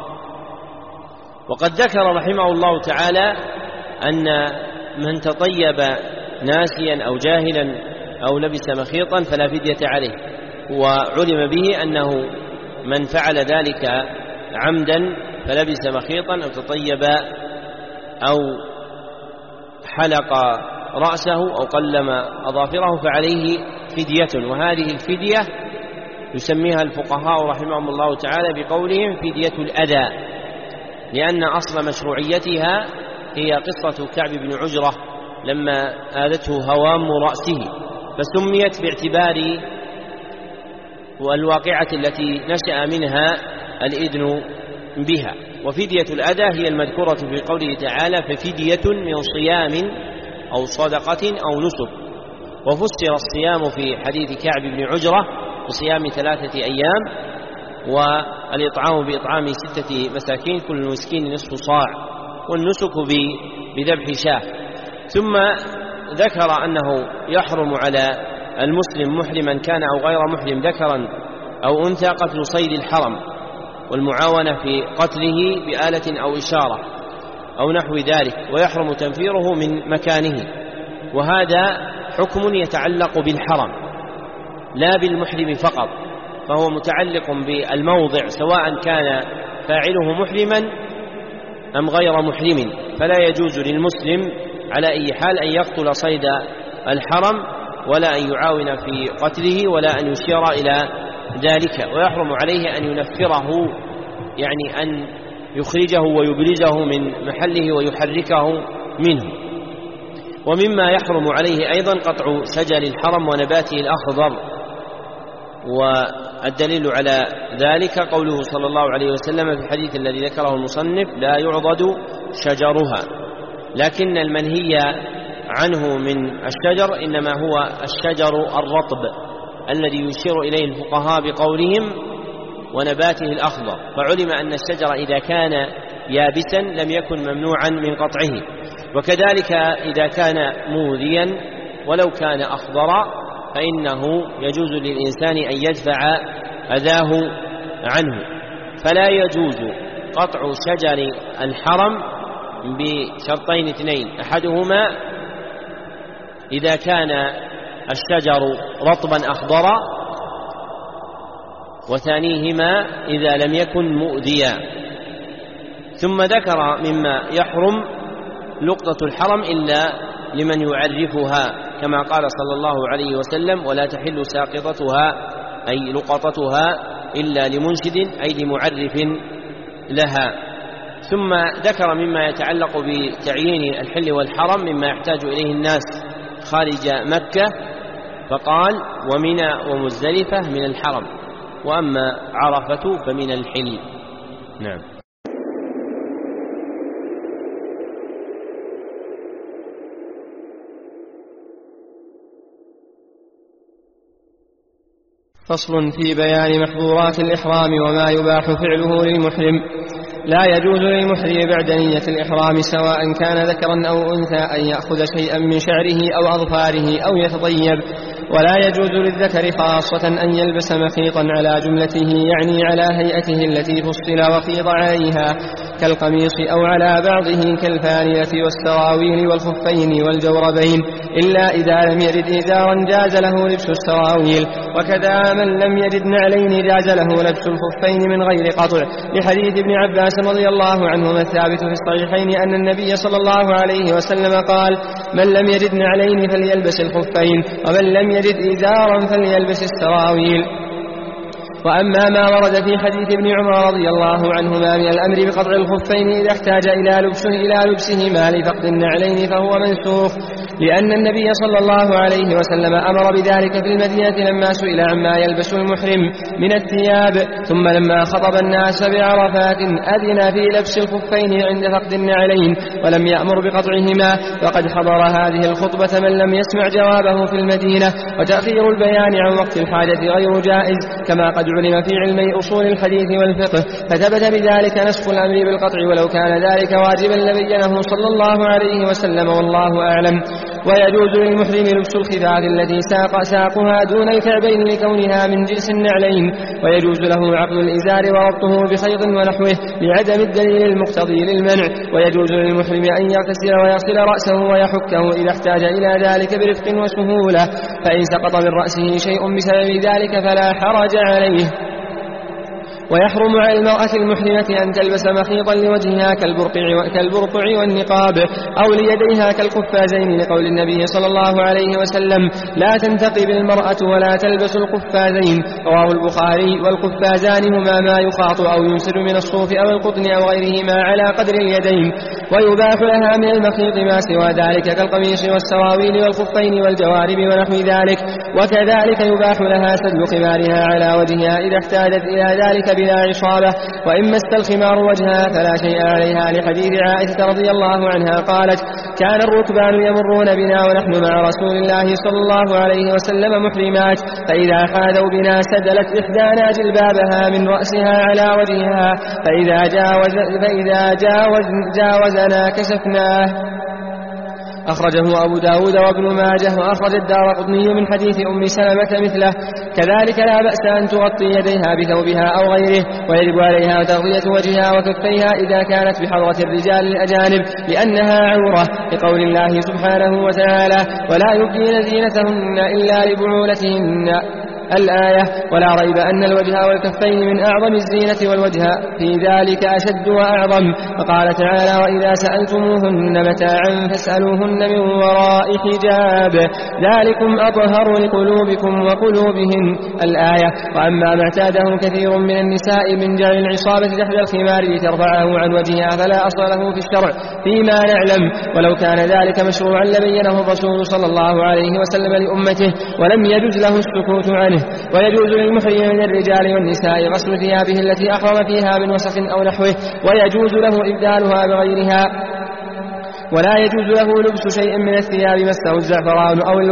S2: وقد ذكر رحمه الله تعالى أن من تطيب ناسيا أو جاهلا أو لبس مخيطا فلا فدية عليه، وعلم به أنه من فعل ذلك عمدا فلبس مخيطا أو تطيب أو حلق رأسه أو قلم أظافره فعليه فدية. وهذه الفدية يسميها الفقهاء رحمهم الله تعالى بقولهم فدية الأذى، لأن أصل مشروعيتها هي قصة كعب بن عجرة لما آذته هوام رأسه، فسميت باعتبار الواقعة التي نشأ منها الإذن بها. وفدية الأذى هي المذكورة في قوله تعالى ففدية من صيام أو صدقة أو نسك. وفسر الصيام في حديث كعب بن عجرة بصيام ثلاثة أيام، والإطعام بإطعام ستة مساكين كل مسكين نصف صاع، والنسك بذبح شاة. ثم ذكر أنه يحرم على المسلم محرما كان أو غير محرم ذكرا أو أنثى قتل صيد الحرم والمعاونة في قتله بآلة أو إشارة أو نحو ذلك، ويحرم تنفيره من مكانه. وهذا حكم يتعلق بالحرم لا بالمحرم فقط، فهو متعلق بالموضع سواء كان فاعله محرما أم غير محرم، فلا يجوز للمسلم على أي حال أن يقتل صيد الحرم ولا أن يعاون في قتله ولا أن يشير إلى ذلك. ويحرم عليه أن ينفره، يعني أن يخرجه ويبرزه من محله ويحركه منه. ومما يحرم عليه أيضا قطع شجر الحرم ونباته الأخضر، والدليل على ذلك قوله صلى الله عليه وسلم في الحديث الذي ذكره المصنف لا يعضد شجرها. لكن المنهي عنه من الشجر إنما هو الشجر الرطب الذي يشير إليه الفقهاء بقولهم ونباته الأخضر، فعلم أن الشجر إذا كان يابسا لم يكن ممنوعا من قطعه، وكذلك إذا كان مؤذيا ولو كان أخضر فإنه يجوز للإنسان أن يدفع أذاه عنه. فلا يجوز قطع شجر الحرم بشرطين اثنين: أحدهما إذا كان الشجر رطبا أخضرا، وثانيهما إذا لم يكن مؤذيا. ثم ذكر مما يحرم لقطة الحرم إلا لمن يعرفها، كما قال صلى الله عليه وسلم: ولا تحل ساقطتها أي لقطتها إلا لمنشد أي لمعرف لها. ثم ذكر مما يتعلق بتعيين الحل والحرم مما يحتاج إليه الناس خارج مكة، فقال: ومنى ومزدلفة من الحرم، وأما عرفة فمن الحل. نعم.
S1: فصل في بيان محظورات الإحرام وما يباح فعله للمحرم. لا يجوز للمحرم بعد نية الإحرام سواء كان ذكرا أو أنثى أن يأخذ شيئا من شعره أو أظفاره أو يتطيب، ولا يجوز للذكر خاصة أن يلبس مخيطا على جملته، يعني على هيئته التي فصل وخيط عليها كالقميص، أو على بعضه كالفانلة والسراويل والخفين والجوربين، إلا إذا لم يجد إزارا جاز له لبس السراويل، وكذا من لم يجد نعلين جاز له لبس الخفين من غير قطع، لحديث ابن عباس رضي الله عنهما الثابت في الصحيحين أن النبي صلى الله عليه وسلم قال: من لم يجد نعلين فليلبس الخفين، ومن لم يجد إزارا فليلبس السراويل. وأما ما ورد في حديث ابن عمر رضي الله عنهما من الأمر بقطع الخفين إذا احتاج إلى لبسه إلى لبسهما لفقد النعلين فهو منسوخ، لأن النبي صلى الله عليه وسلم أمر بذلك في المدينة لما سئل عما يلبس المحرم من الثياب، ثم لما خطب الناس بعرفات أذن في لبس الخفين عند فقد النعلين ولم يأمر بقطعهما، وقد حضر هذه الخطبة من لم يسمع جوابه في المدينة. وتأخير البيان عن وقت الحاجة غير جائز، كما قد علم في علم أصول الحديث والفقه، فثبت بذلك نسخ الأمر بالقطع، ولو كان ذلك واجبا لبينه صلى الله عليه وسلم، والله أعلم. ويجوز للمحرم لبس الخفاف التي ساق ساقها دون الكعبين لكونها من جنس النعلين، ويجوز له عقد الإزار وربطه بخيط ونحوه لعدم الدليل المقتضي للمنع. ويجوز للمحرم أن يغتسل ويغسل رأسه ويحكه إذا احتاج إلى ذلك برفق وسهولة، فإن سقط من رأسه شيء بسبب ذلك فلا حرج عليه. ويحرم على المرأة المحرمة أن تلبس مخيطا لوجهها كالبرقع والنقاب، أو ليديها كالقفازين، لقول النبي صلى الله عليه وسلم: لا تنتقب المرأة ولا تلبس القفازين. رواه البخاري. والقفازان هما ما يخاط أو ينسج من الصوف أو القطن أو غيرهما على قدر اليدين. ويباح لها من المخيط ما سوى ذلك كالقميص والسراويل والخفين والجوارب ونحو ذلك. وكذلك يباح لها سدل خمارها على وجهها إذا احتاجت إلى ذلك بلا عصابة، وإن مس الخمار وجهها فلا شيء عليها، لحديث عائشة رضي الله عنها قالت: كان الركبان يمرون بنا ونحن مع رسول الله صلى الله عليه وسلم محرمات، فإذا حاذوا بنا سدلت إحدانا جلبابها من رأسها على وجهها، فإذا جاوز فإذا جاوز جاوزنا كشفناه. أخرجه أبو داود وابن ماجه، وأخرج الدارقطني من حديث أم سلمة مثله. كذلك لا بأس أن تغطي يديها بثوبها أو غيره، ويجب عليها تغطية وجهها وكفيها إذا كانت بحضرة الرجال الأجانب لأنها عورة، لقول الله سبحانه وتعالى: ولا يبدين زينتهن إلا لبعولتهن الآية. ولا ريب أن الوجه والكفين من أعظم الزينة، والوجه في ذلك أشد وأعظم. فقال تعالى: وإذا سألتموهن متاعا فاسألوهن من وراء حجاب ذلكم أطهر لقلوبكم وقلوبهن الآية. وأما ما اعتاده كثير من النساء من جعل العصابة تحت الخمار لترفعه عن وجهها فلا أصل له في الشرع فيما نعلم، ولو كان ذلك مشروعا لبينه الرسول صلى الله عليه وسلم لأمته، ولم يجوز له السكوت عنه. ويجوز للمحرم من الرجال والنساء غسل ثيابه التي أحرم فيها من وسخ أو نحوه، ويجوز له إبدالها بغيرها. ولا يجوز له لبس شيء من الثياب مسه الزعفران أو الورس،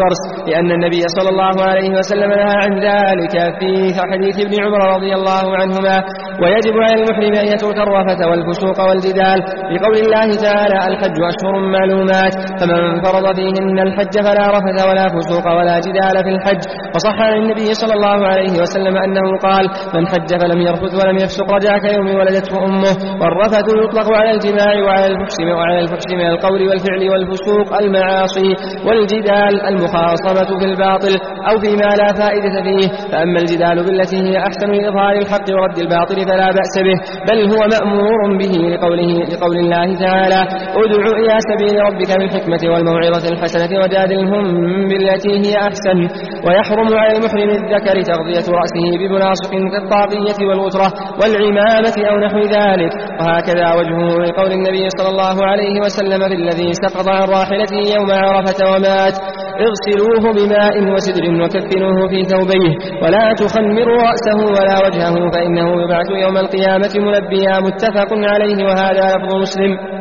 S1: لأن النبي صلى الله عليه وسلم نهى عن ذلك في حديث ابن عمر رضي الله عنهما. ويجب على المحرم أن يترك الرفث والفسوق والجدال بقول الله تعالى الحج أشهر معلومات فمن فرض فيهن الحج فلا رفث ولا فسوق ولا جدال في الحج. وصح عن النبي صلى الله عليه وسلم أنه قال من حج فلم يرفث ولم يفسق رجع كيوم ولدته أمه. والرفث يطلق على الجماع وعلى الفحش وعلى الفحش من القول والفعل والفسوق المعاصي والجدال المخاصمة في الباطل أو فيما لا فائدة فيه. فأما الجدال بالتي هي أحسن لإظهار الحق ورد الباطل فلا بأس به بل هو مأمور به لقوله لقول الله تعالى ادع إلى سبيل ربك بالحكمة والموعظة الحسنة وجادلهم بالتي هي أحسن. ويحرم على المحرم الذكر تغطية رأسه بملاصق كالطاقية والغترة والعمامة أو نحو ذلك. وهكذا وجهه لقول النبي صلى الله عليه وسلم في الذي سقط عن راحلته يوم عرفة ومات اغسلوه بماء وسدر وكفنوه في ثوبيه ولا تخمروا رأسه ولا وجهه فإنه يبعث يوم القيامة ملبيا. متفق عليه وهذا لفظ مسلم.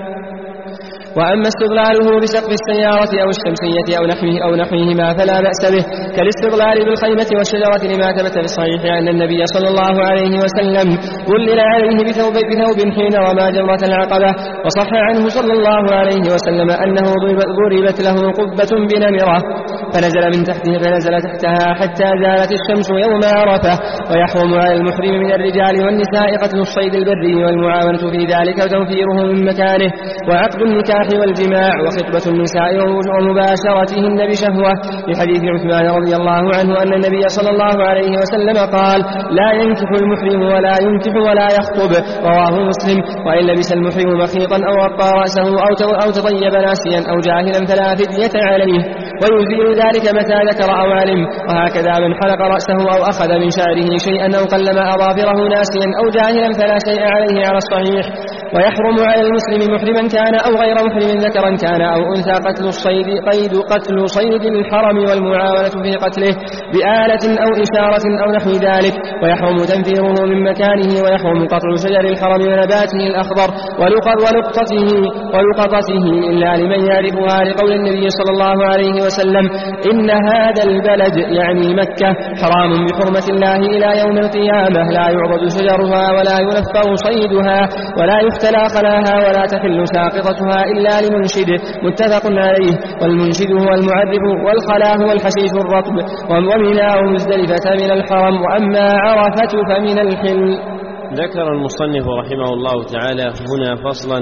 S1: وأما استغلاله بسقف السيارة أو الشمسية أو نحوه أو نحوهما فلا بأس به كالاستغلال بالخيمة والشجرة لما ثبت في الصحيح أن النبي صلى الله عليه وسلم ظلل عليه بثوب, بثوب حين رمى جمرة العقبة. وصح عنه صلى الله عليه وسلم أنه ضربت له قبة بنمرة فنزل من تحته فنزل تحتها حتى زالت الشمس يوم عرفة. ويحرم على المحرم من الرجال والنساء قتل الصيد البري والمعاونة في ذلك وتوفيره من مكانه وعقد النكاح والجماع وخطبة النساء ومباشرتهن بشهوة لحديث عثمان رضي الله عنه أن النبي صلى الله عليه وسلم قال لا ينكح المحرم ولا ينكح ولا يخطب. رواه مسلم. وإن لبس المحرم مخيطا أو غطى رأسه أو تطيب ناسيا أو جاهلا فلا فدية عليه ويزيل ذلك متى ذكر أو علم. وهكذا من حلق رأسه أو أخذ من شعره شيئا أو قلم أظافره ناسيا أو جاهلا فلا شيء عليه على الصحيح. ويحرم على المسلم محرما كان أو غير محرم ذكرا كان أو أنثى قتل الصيد قيد قتل صيد الحرم والمعاونة في قتله بآلة أو إشارة أو نحو ذلك. ويحرم تنفيره من مكانه. ويحرم قطع شجر الحرم ونباته الأخضر ولقطته ولقطته إلا لمن يعرفها لقول النبي صلى الله عليه وسلم إن هذا البلد يعني مكة حرام بحرمة الله إلى يوم القيامة لا يعبد شجرها ولا ينفر صيدها ولا يختلى خلاها ولا تحل ساقطتها إلا لمنشد. متفق عليه. والمنشد هو المعرف والخلا هو الحشيش الرطب ومنى ومزدلفة من الحرم وأما عرفة فمن الحل.
S2: ذكر المصنف رحمه الله تعالى هنا فصلا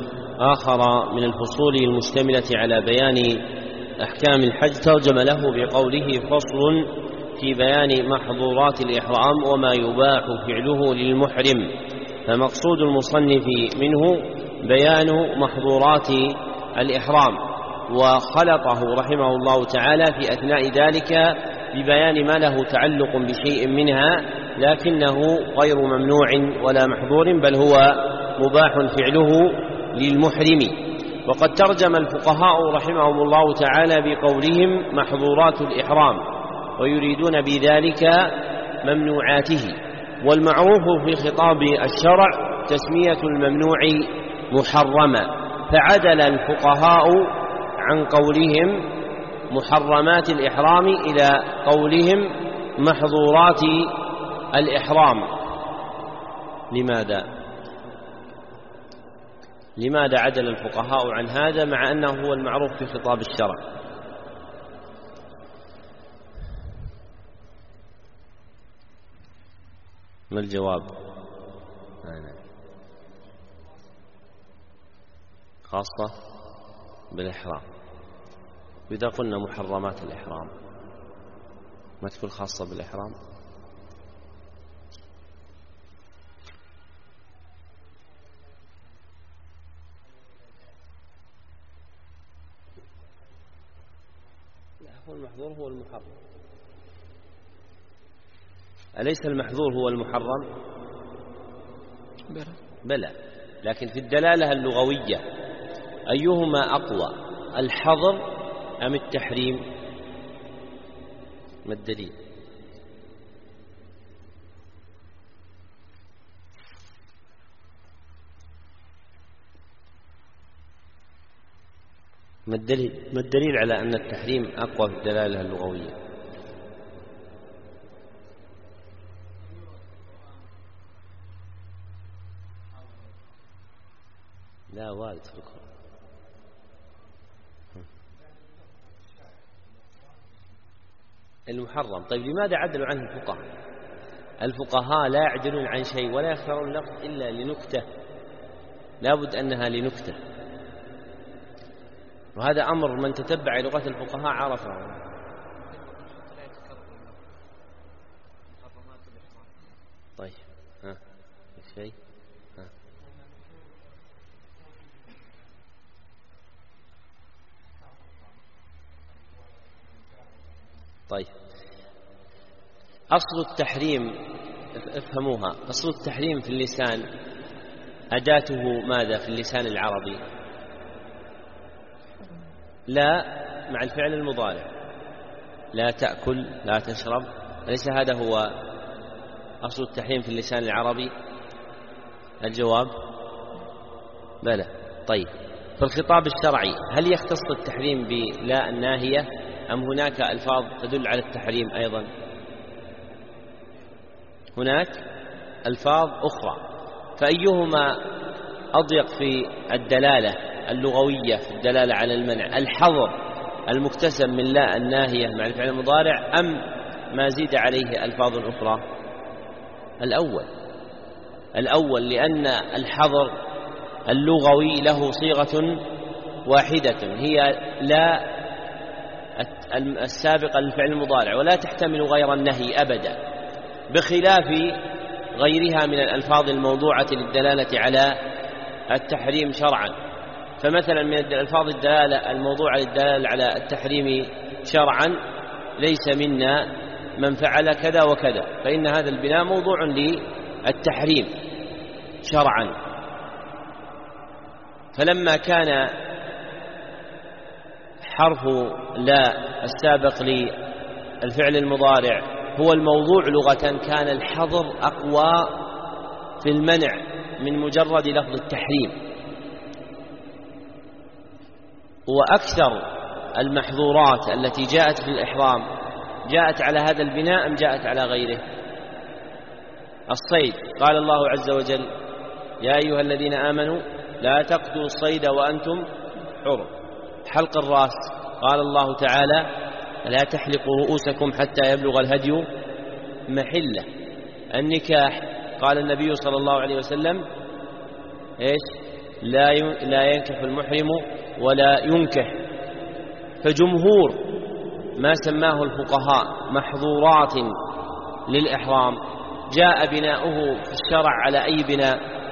S2: آخر من الفصول المشتملة على بيان أحكام الحج ترجم له بقوله فصل في بيان محظورات الإحرام وما يباح فعله للمحرم. فمقصود المصنف منه بيان محظورات الإحرام وخلطه رحمه الله تعالى في أثناء ذلك ببيان ما له تعلق بشيء منها لكنه غير ممنوع ولا محظور بل هو مباح فعله للمحرم. وقد ترجم الفقهاء رحمهم الله تعالى بقولهم محظورات الإحرام ويريدون بذلك ممنوعاته. والمعروف في خطاب الشرع تسمية الممنوع محرما فعدل الفقهاء عن قولهم محرمات الإحرام إلى قولهم محظورات الإحرام. لماذا؟ لماذا عدل الفقهاء عن هذا مع أنه هو المعروف في خطاب الشرع؟ ما الجواب؟ خاصة بالإحرام. وإذا قلنا محرمات الإحرام ما تكون خاصة بالإحرام؟ لا، هو المحظور هو المحرم. أليس المحظور هو المحرم؟ بلى، لكن في الدلالة اللغوية أيهما أقوى، الحظر أم التحريم؟ ما الدليل؟ ما الدليل, ما الدليل على أن التحريم أقوى في الدلالة اللغوية؟ لا وارد في القرآن. المحرم. طيب لماذا عدلوا عنه الفقهاء؟ الفقهاء لا يعدلون عن شيء ولا يختارون اللفظ إلا لنكتة، لابد أنها لنكتة، وهذا أمر من تتبع لغة الفقهاء عرفه. طيب ها شيء ها طيب أصل التحريم افهموها، أصل التحريم في اللسان أداته ماذا في اللسان العربي؟ لا مع الفعل المضارع، لا تأكل لا تشرب، أليس هذا هو أصل التحريم في اللسان العربي؟ الجواب بلى. طيب في الخطاب الشرعي هل يختص التحريم بلا الناهية أم هناك ألفاظ تدل على التحريم أيضا؟ هناك ألفاظ أخرى، فأيهما أضيق في الدلالة اللغوية في الدلالة على المنع؟ الحظر المكتسب من لا الناهية مع الفعل المضارع أم ما زيد عليه ألفاظ أخرى؟ الأول الأول لأن الحظر اللغوي له صيغة واحدة هي لا السابقة للفعل المضارع ولا تحتمل غير النهي أبدا، بخلاف غيرها من الألفاظ الموضوعة للدلالة على التحريم شرعا. فمثلا من الألفاظ الدلالة الموضوعة للدلالة على التحريم شرعا ليس منا من فعل كذا وكذا، فإن هذا البناء موضوع للتحريم شرعا. فلما كان حرف لا السابق للفعل المضارع هو الموضوع لغة كان الحظر أقوى في المنع من مجرد لفظ التحريم. وأكثر المحظورات التي جاءت في الإحرام جاءت على هذا البناء أم جاءت على غيره؟ الصيد قال الله عز وجل يا أيها الذين آمنوا لا تقتلوا الصيد وأنتم حرم. حلق الرأس قال الله تعالى لا تحلقوا رؤوسكم حتى يبلغ الهدي محله. النكاح قال النبي صلى الله عليه وسلم إيش؟ لا لا ينكح المحرم ولا ينكح. فجمهور ما سماه الفقهاء محظورات للإحرام جاء بناؤه في الشرع على أي بناء؟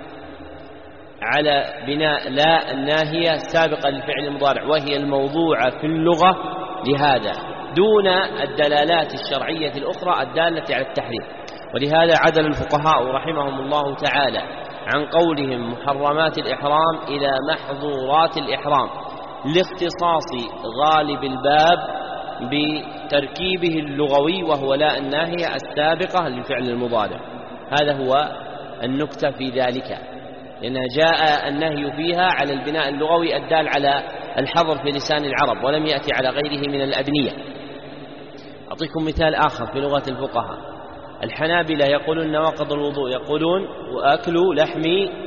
S2: على بناء لا الناهية السابقة للفعل المضارع وهي الموضوعة في اللغة لهذا دون الدلالات الشرعية الأخرى الدالة على التحريم. ولهذا عدل الفقهاء رحمهم الله تعالى عن قولهم محرمات الإحرام إلى محظورات الإحرام لاختصاص غالب الباب بتركيبه اللغوي وهو لا الناهية السابقة للفعل المضارع. هذا هو النكتة في ذلك، لأن جاء النهي فيها على البناء اللغوي الدال على الحظر في لسان العرب ولم يأتي على غيره من الأبنية. أعطيكم مثال آخر في لغة الفقهاء. الحنابلة يقولون نواقض الوضوء يقولون وأكل لحم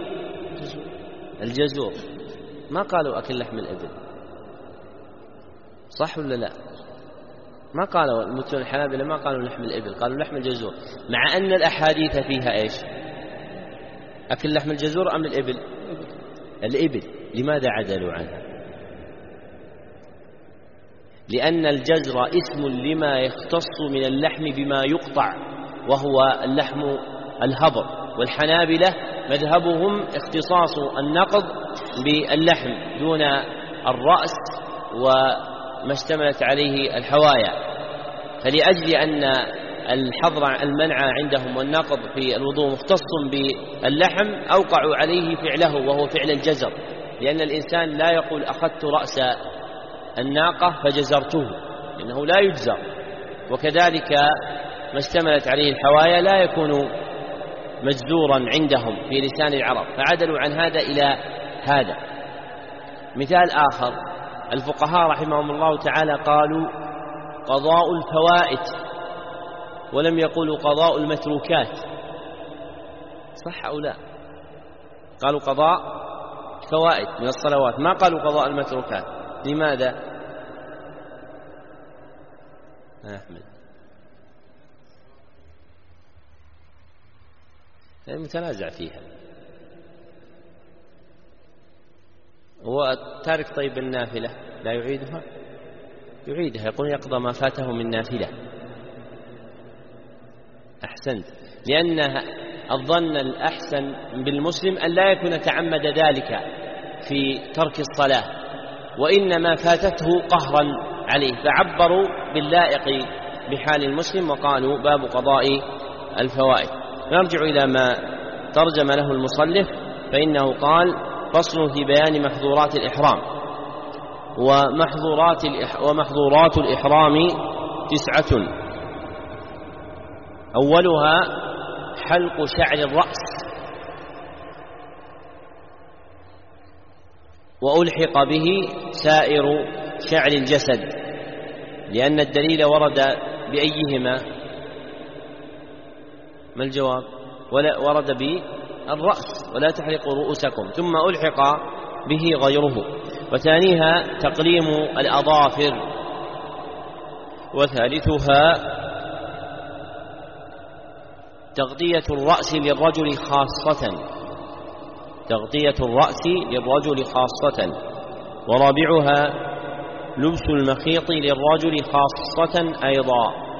S2: الجزور، ما قالوا أكل لحم الإبل، صح ولا لا؟ ما قالوا المتون الحنابلة ما قالوا لحم الإبل، قالوا لحم الجزور، مع أن الأحاديث فيها إيش؟ أكل لحم الجزور أم الإبل؟ الإبل. لماذا عدلوا عنها؟ لأن الجزر اسم لما يختص من اللحم بما يقطع وهو اللحم الهبر، والحنابلة مذهبهم اختصاص النقض باللحم دون الرأس وما اشتملت عليه الحوايا. فلأجل أن الحظر المنع عندهم والنقض في الوضوء مختص باللحم أوقعوا عليه فعله وهو فعل الجزر، لأن الإنسان لا يقول أخذت رأس الناقة فجزرته، إنه لا يجزر. وكذلك ما اشتملت عليه الحوايا لا يكون مجزورا عندهم في لسان العرب، فعدلوا عن هذا إلى هذا. مثال آخر الفقهاء رحمهم الله تعالى قالوا قضاء الفوائت ولم يقولوا قضاء المتروكات، صح أو لا؟ قالوا قضاء فوائت من الصلوات، ما قالوا قضاء المتروكات. لماذا؟ أحمد متنازع فيها. هو تارك طيب النافلة لا يعيدها؟ يعيدها، يقول يقضى ما فاته من نافلة. أحسنت، لأن الظن الأحسن بالمسلم أن لا يكون تعمد ذلك في ترك الصلاة، وإنما فاتته قهرا عليه، فعبروا باللائق بحال المسلم وقالوا باب قضاء الفوائد. نرجع إلى ما ترجم له المصنف، فإنه قال فصل في بيان محظورات الإحرام. ومحظورات, الإح... ومحظورات الإحرام تسعة، أولها حلق شعر الرأس، وألحق به سائر شعر الجسد، لأن الدليل ورد بأيهما؟ ما الجواب؟ ولا ورد بالرأس ولا تحلقوا رؤوسكم، ثم ألحق به غيره. وثانيها تقليم الأظافر. وثالثها تغطية الرأس للرجل خاصة، تغطية الرأس للرجل خاصة. ورابعها لبس المخيط للرجل خاصة أيضا.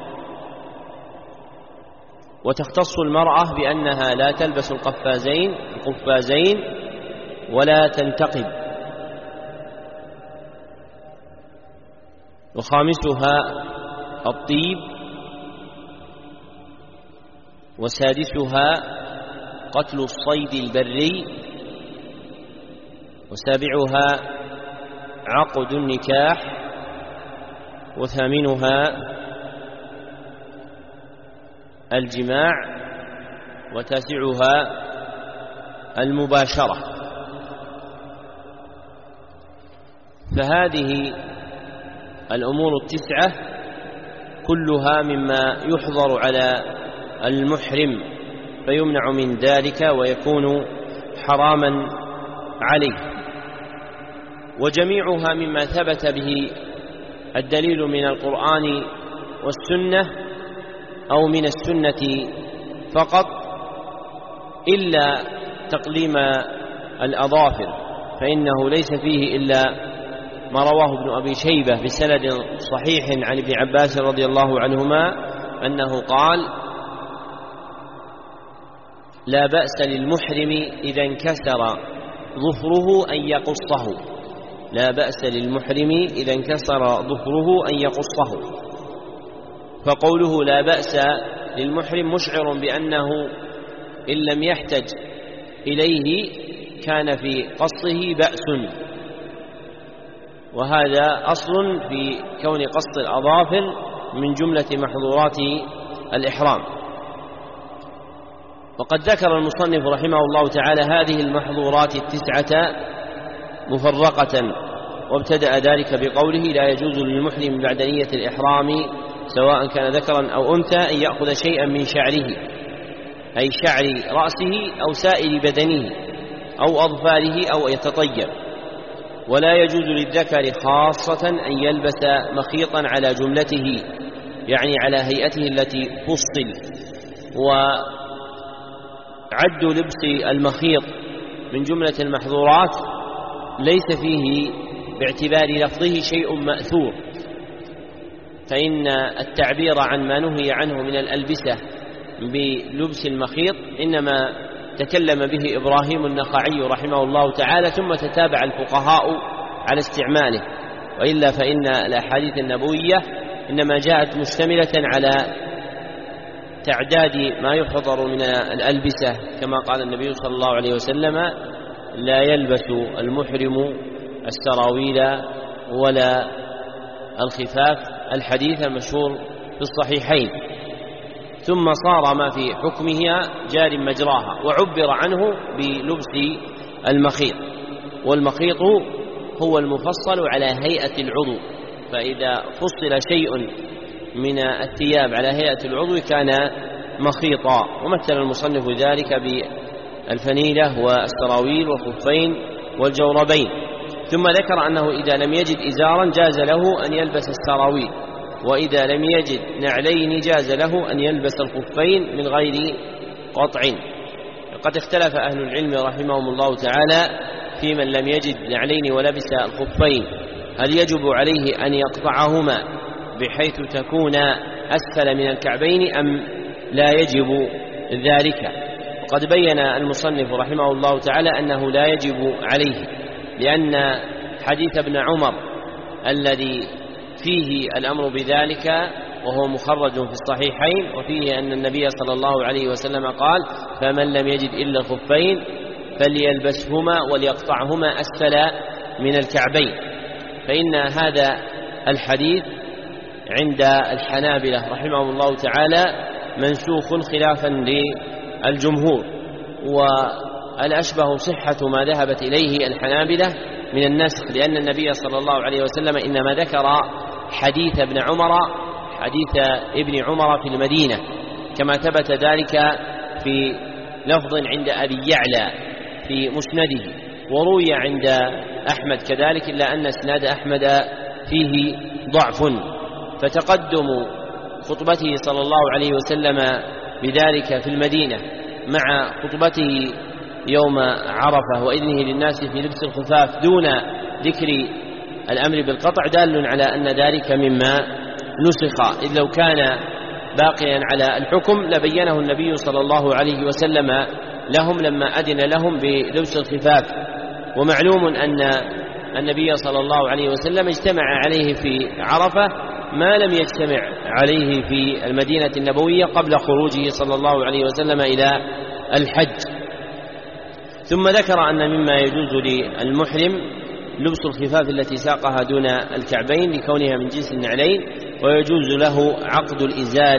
S2: وتختص المرأة بأنها لا تلبس القفازين القفازين ولا تنتقب. وخامسها الطيب. وسادسها قتل الصيد البري. وسابعها عقد النكاح. وثامنها الجماع. وتاسعها المباشرة. فهذه الأمور التسعة كلها مما يحظر على المحرم فيمنع من ذلك ويكون حراما عليه، وجميعها مما ثبت به الدليل من القرآن والسنة أو من السنة فقط، إلا تقليم الأظافر، فإنه ليس فيه إلا ما رواه ابن أبي شيبة بسند صحيح عن ابن عباس رضي الله عنهما أنه قال: لا بأس للمحرم إذا انكسر ظفره أن يقصه. لا بأس للمحرم إذا انكسر ظفره أن يقصه. فقوله لا بأس للمحرم مشعر بأنه إن لم يحتج إليه كان في قصه بأس، وهذا أصل في كون قص الأظافر من جملة محظورات الإحرام. وقد ذكر المصنف رحمه الله تعالى هذه المحظورات التسعة مفرقة، وابتدأ ذلك بقوله: لا يجوز للمحرم بعد نية الإحرام سواء كان ذكرا أو أنثى أن يأخذ شيئا من شعره، أي شعر رأسه أو سائر بدنه أو أظفاره أو يتطيب. ولا يجوز للذكر خاصة أن يلبس مخيطا على جملته، يعني على هيئته التي فصل. وعد لبس المخيط من جملة المحظورات ليس فيه باعتبار لفظه شيء مأثور، فإن التعبير عن ما نهي عنه من الألبسة بلبس المخيط إنما تكلم به إبراهيم النخعي رحمه الله تعالى، ثم تتابع الفقهاء على استعماله، وإلا فإن الأحاديث النبوية إنما جاءت مشتملة على تعداد ما يحضر من الألبسة، كما قال النبي صلى الله عليه وسلم: لا يلبس المحرم السراويل ولا الخفاف، الحديث المشهور في الصحيحين. ثم صار ما في حكمها جار مجراها، وعبر عنه بلبس المخيط. والمخيط هو المفصل على هيئة العضو، فإذا فصل شيء من الثياب على هيئة العضو كان مخيطا. ومثل المصنف ذلك بالفنيلة والسراويل والخفين والجوربين. ثم ذكر أنه إذا لم يجد إزارا جاز له أن يلبس السراويل، وإذا لم يجد نعلين جاز له أن يلبس الخفين من غير قطع. قد اختلف أهل العلم رحمهم الله تعالى في من لم يجد نعلين ولبس الخفين، هل يجب عليه أن يقطعهما بحيث تكون أسفل من الكعبين أم لا يجب ذلك؟ وقد بين المصنف رحمه الله تعالى أنه لا يجب عليه، لأن حديث ابن عمر الذي فيه الأمر بذلك وهو مخرج في الصحيحين، وفيه أن النبي صلى الله عليه وسلم قال: فمن لم يجد إلا الخفين فليلبسهما وليقطعهما أسفل من الكعبين. فإن هذا الحديث عند الحنابلة رحمهم الله تعالى منسوخ خلافا للجمهور، والأشبه صحة ما ذهبت إليه الحنابلة من النسخ، لأن النبي صلى الله عليه وسلم إنما ذكر حديث ابن عمر حديث ابن عمر في المدينة، كما ثبت ذلك في لفظ عند أبي يعلى في مسنده، وروي عند أحمد كذلك، إلا أن اسناد أحمد فيه ضعف. فتقدم خطبته صلى الله عليه وسلم بذلك في المدينة مع خطبته يوم عرفة وإذنه للناس في لبس الخفاف دون ذكر الأمر بالقطع دال على أن ذلك مما نسخ، إذ لو كان باقيا على الحكم لبينه النبي صلى الله عليه وسلم لهم لما أذن لهم بلبس الخفاف. ومعلوم أن النبي صلى الله عليه وسلم اجتمع عليه في عرفة ما لم يجتمع عليه في المدينة النبوية قبل خروجه صلى الله عليه وسلم إلى الحج. ثم ذكر أن مما يجوز للمحرم لبس الخفاف التي ساقها دون الكعبين لكونها من جنس النعلين، ويجوز له عقد الإزار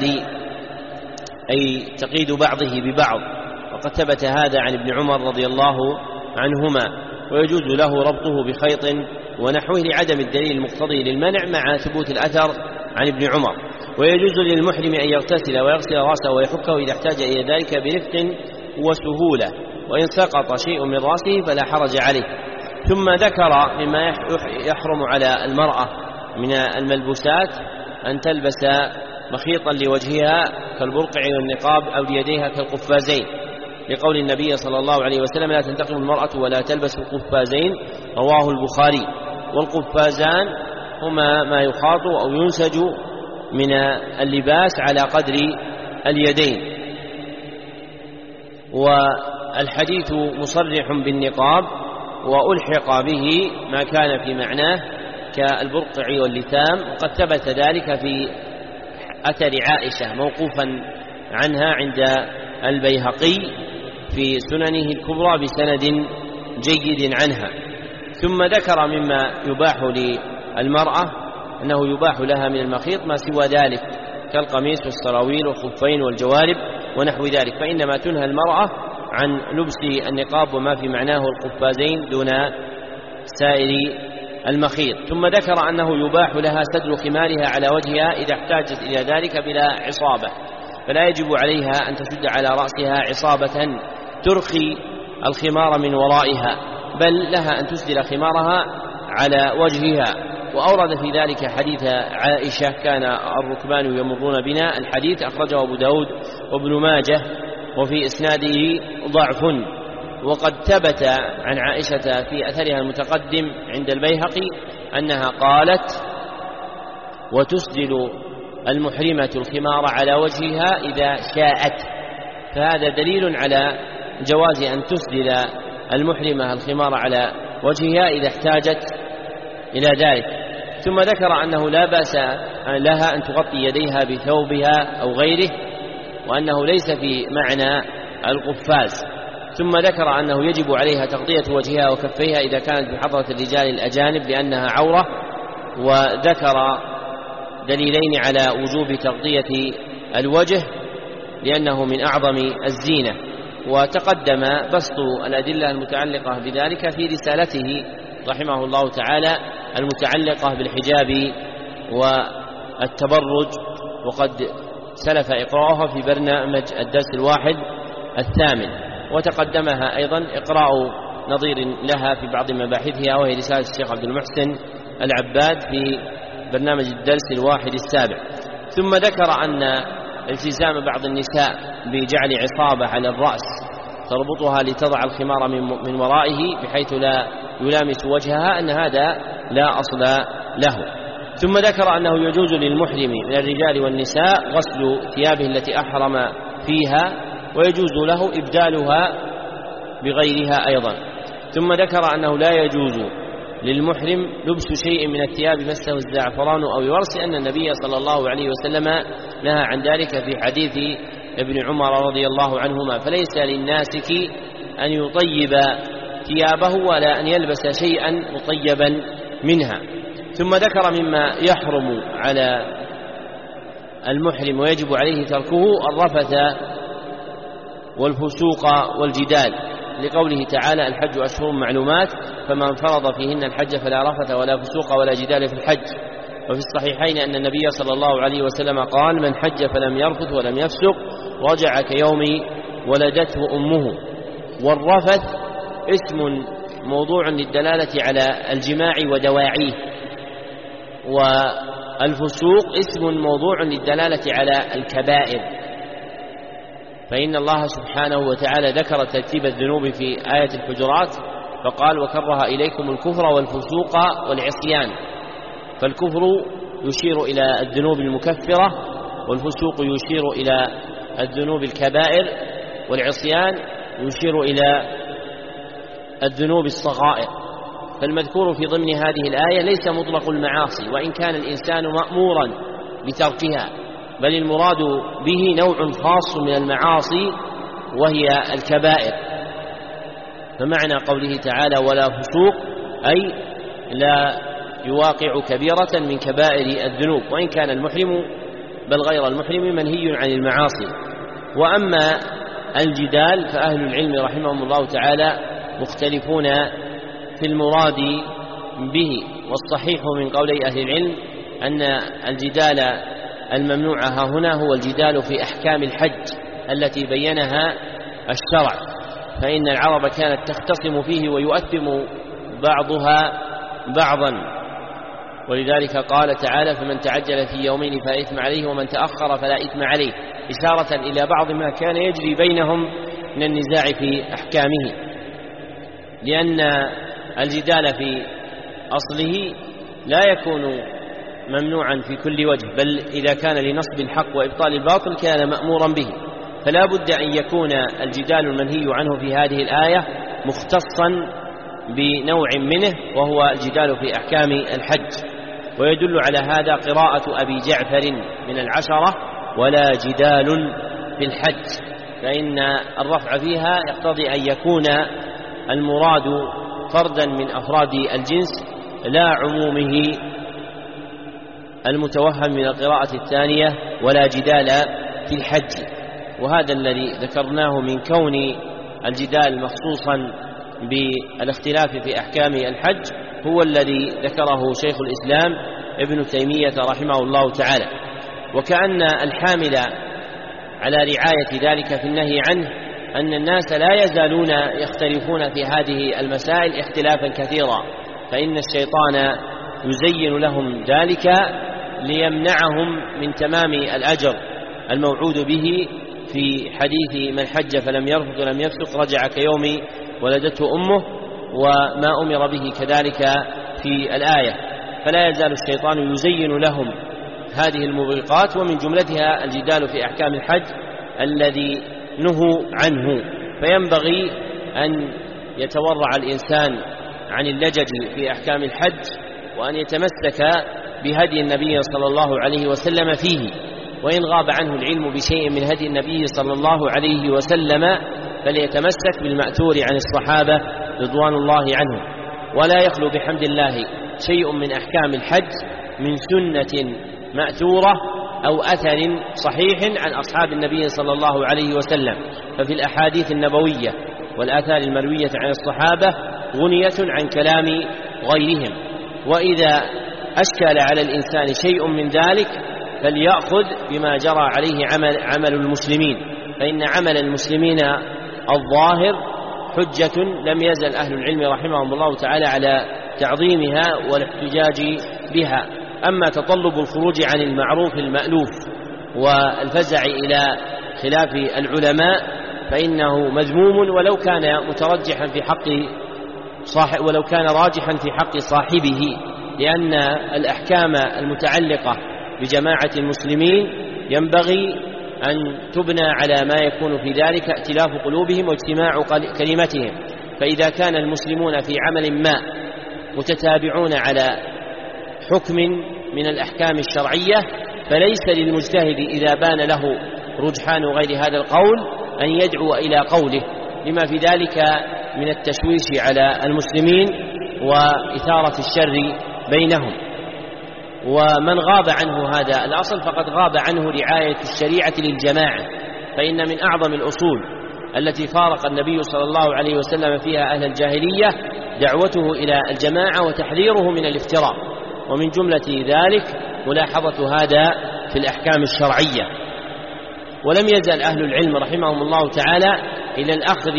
S2: أي تقييد بعضه ببعض، وقد ثبت هذا عن ابن عمر رضي الله عنهما. ويجوز له ربطه بخيط ونحوه لعدم الدليل المقتضي للمنع مع ثبوت الأثر عن ابن عمر. ويجوز للمحرم أن يغتسل ويغسل رأسه ويحكه إذا احتاج إلى ذلك برفق وسهولة، وإن سقط شيء من رأسه فلا حرج عليه. ثم ذكر مما يحرم على المرأة من الملبوسات أن تلبس مخيطا لوجهها كالبرقع والنقاب أو ليديها كالقفازين، لقول النبي صلى الله عليه وسلم: لا تنتقم المرأة ولا تلبس القفازين، رواه البخاري. والقفازان هما ما يخاط أو ينسج من اللباس على قدر اليدين. والحديث مصرح بالنقاب، وألحق به ما كان في معناه كالبرقع واللثام، وقد ثبت ذلك في أثر عائشة موقوفا عنها عند البيهقي في سننه الكبرى بسند جيد عنها. ثم ذكر مما يباح للمرأة أنه يباح لها من المخيط ما سوى ذلك كالقميص والسراويل والخفين والجوارب ونحو ذلك، فإنما تنهى المرأة عن لبس النقاب وما في معناه القفازين دون سائر المخيط. ثم ذكر أنه يباح لها سدل خمارها على وجهها إذا احتاجت إلى ذلك بلا عصابة، فلا يجب عليها أن تشد على رأسها عصابة ترخي الخمار من ورائها، بل لها أن تسدل خمارها على وجهها. وأورد في ذلك حديث عائشة: كان الركبان يمرون بنا. الحديث أخرجه أبو داود وابن ماجه، وفي إسناده ضعف. وقد ثبت عن عائشة في أثرها المتقدم عند البيهقي أنها قالت: وتسدل المحرمة الخمار على وجهها إذا شاءت. فهذا دليل على جواز أن تسدل المحرمة الخمار على وجهها إذا احتاجت إلى ذلك. ثم ذكر أنه لا بأس لها أن تغطي يديها بثوبها أو غيره، وأنه ليس في معنى القفاز. ثم ذكر أنه يجب عليها تغطية وجهها وكفيها إذا كانت بحضرة الرجال الأجانب لأنها عورة، وذكر دليلين على وجوب تغطية الوجه لأنه من أعظم الزينة. وتقدم بسط الأدلة المتعلقة بذلك في رسالته رحمه الله تعالى المتعلقة بالحجاب والتبرج، وقد سلف إقراءها في برنامج الدرس الواحد الثامن، وتقدمها أيضا إقراء نظير لها في بعض مباحثها، وهي رسالة الشيخ عبد المحسن العباد في برنامج الدرس الواحد السابع. ثم ذكر أن التزام بعض النساء بجعل عصابة على الرأس تربطها لتضع الخمار من ورائه بحيث لا يلامس وجهها، أن هذا لا أصل له. ثم ذكر أنه يجوز للمحرم من الرجال والنساء غسل ثيابه التي أحرم فيها، ويجوز له إبدالها بغيرها أيضا. ثم ذكر أنه لا يجوز للمحرم لبس شيء من الثياب مسه الزعفران أو الورس، أن النبي صلى الله عليه وسلم نهى عن ذلك في حديث ابن عمر رضي الله عنهما، فليس للناسك أن يطيب ثيابه ولا أن يلبس شيئا مطيبا منها. ثم ذكر مما يحرم على المحرم ويجب عليه تركه الرفث والفسوق والجدال، لقوله تعالى: الحج أشهر معلومات فمن فرض فيهن الحج فلا رفث ولا فسوق ولا جدال في الحج. وفي الصحيحين أن النبي صلى الله عليه وسلم قال: من حج فلم يرفث ولم يفسق رجع كيوم ولدته أمه. والرفث اسم موضوع للدلالة على الجماع ودواعيه، والفسوق اسم موضوع للدلالة على الكبائر، فإن الله سبحانه وتعالى ذكر ترتيب الذنوب في آية الحجرات فقال: وكره إليكم الكفر والفسوق والعصيان. فالكفر يشير إلى الذنوب المكفرة، والفسوق يشير إلى الذنوب الكبائر، والعصيان يشير إلى الذنوب الصغائر. فالمذكور في ضمن هذه الآية ليس مطلق المعاصي، وإن كان الإنسان مأمورا بتركها، بل المراد به نوع خاص من المعاصي وهي الكبائر. فمعنى قوله تعالى: ولا فسوق، أي لا يواقع كبيرة من كبائر الذنوب، وإن كان المحرم بل غير المحرم منهي عن المعاصي. وأما الجدال فأهل العلم رحمهم الله تعالى مختلفون في المراد به، والصحيح من قولي أهل العلم أن الجدال الممنوع ها هنا هو الجدال في أحكام الحج التي بينها الشرع، فإن العرب كانت تختصم فيه ويؤثم بعضها بعضا، ولذلك قال تعالى: فمن تعجل في يومين فلا إثم عليه ومن تأخر فلا إثم عليه، إشارة إلى بعض ما كان يجري بينهم من النزاع في أحكامه. لأن الجدال في أصله لا يكون ممنوعا في كل وجه، بل إذا كان لنصب الحق وإبطال الباطل كان مأمورا به، فلا بد أن يكون الجدال المنهي عنه في هذه الآية مختصا بنوع منه، وهو الجدال في أحكام الحج. ويدل على هذا قراءة أبي جعفر من العشرة: ولا جدال في الحج، فإن الرفع فيها يقتضي أن يكون المراد فردا من أفراد الجنس لا عمومه المتوهم من القراءة الثانية: ولا جدال في الحج. وهذا الذي ذكرناه من كون الجدال مخصوصا بالاختلاف في أحكام الحج هو الذي ذكره شيخ الإسلام ابن تيمية رحمه الله تعالى. وكأن الحامل على رعاية ذلك في النهي عنه أن الناس لا يزالون يختلفون في هذه المسائل اختلافا كثيرا، فإن الشيطان يزين لهم ذلك ليمنعهم من تمام الأجر الموعود به في حديث: من حج فلم يرفث ولم يفسق رجع كيوم ولدته أمه، وما أمر به كذلك في الآية. فلا يزال الشيطان يزين لهم هذه الموبقات، ومن جملتها الجدال في أحكام الحج الذي نهوا عنه. فينبغي أن يتورع الإنسان عن اللجج في أحكام الحج، وأن يتمسك بهدي النبي صلى الله عليه وسلم فيه، وإن غاب عنه العلم بشيء من هدي النبي صلى الله عليه وسلم فليتمسك بالمأثور عن الصحابة رضوان الله عنهم. ولا يخلو بحمد الله شيء من أحكام الحج من سنة مأثورة أو أثر صحيح عن أصحاب النبي صلى الله عليه وسلم. ففي الأحاديث النبوية والآثار المروية عن الصحابة غنية عن كلام غيرهم. وإذا أشكل على الإنسان شيء من ذلك فليأخذ بما جرى عليه عمل, عمل المسلمين، فإن عمل المسلمين الظاهر حجة لم يزل أهل العلم رحمهم الله تعالى على تعظيمها والاحتجاج بها. أما تطلب الخروج عن المعروف المألوف والفزع إلى خلاف العلماء فإنه مذموم ولو كان مترجحا في حق صاحب ولو كان راجحا في حق صاحبه، لأن الأحكام المتعلقة بجماعة المسلمين ينبغي أن تبنى على ما يكون في ذلك ائتلاف قلوبهم واجتماع كلمتهم. فإذا كان المسلمون في عمل ما متتابعون على حكم من الأحكام الشرعية فليس للمجتهد إذا بان له رجحان غير هذا القول أن يدعو إلى قوله، لما في ذلك من التشويش على المسلمين وإثارة الشر بينهم. ومن غاب عنه هذا الأصل فقد غاب عنه رعاية الشريعة للجماعة، فإن من أعظم الأصول التي فارق النبي صلى الله عليه وسلم فيها أهل الجاهلية دعوته إلى الجماعة وتحذيره من الافتراء، ومن جملة ذلك ملاحظة هذا في الأحكام الشرعية. ولم يزل أهل العلم رحمهم الله تعالى إلى الأخذ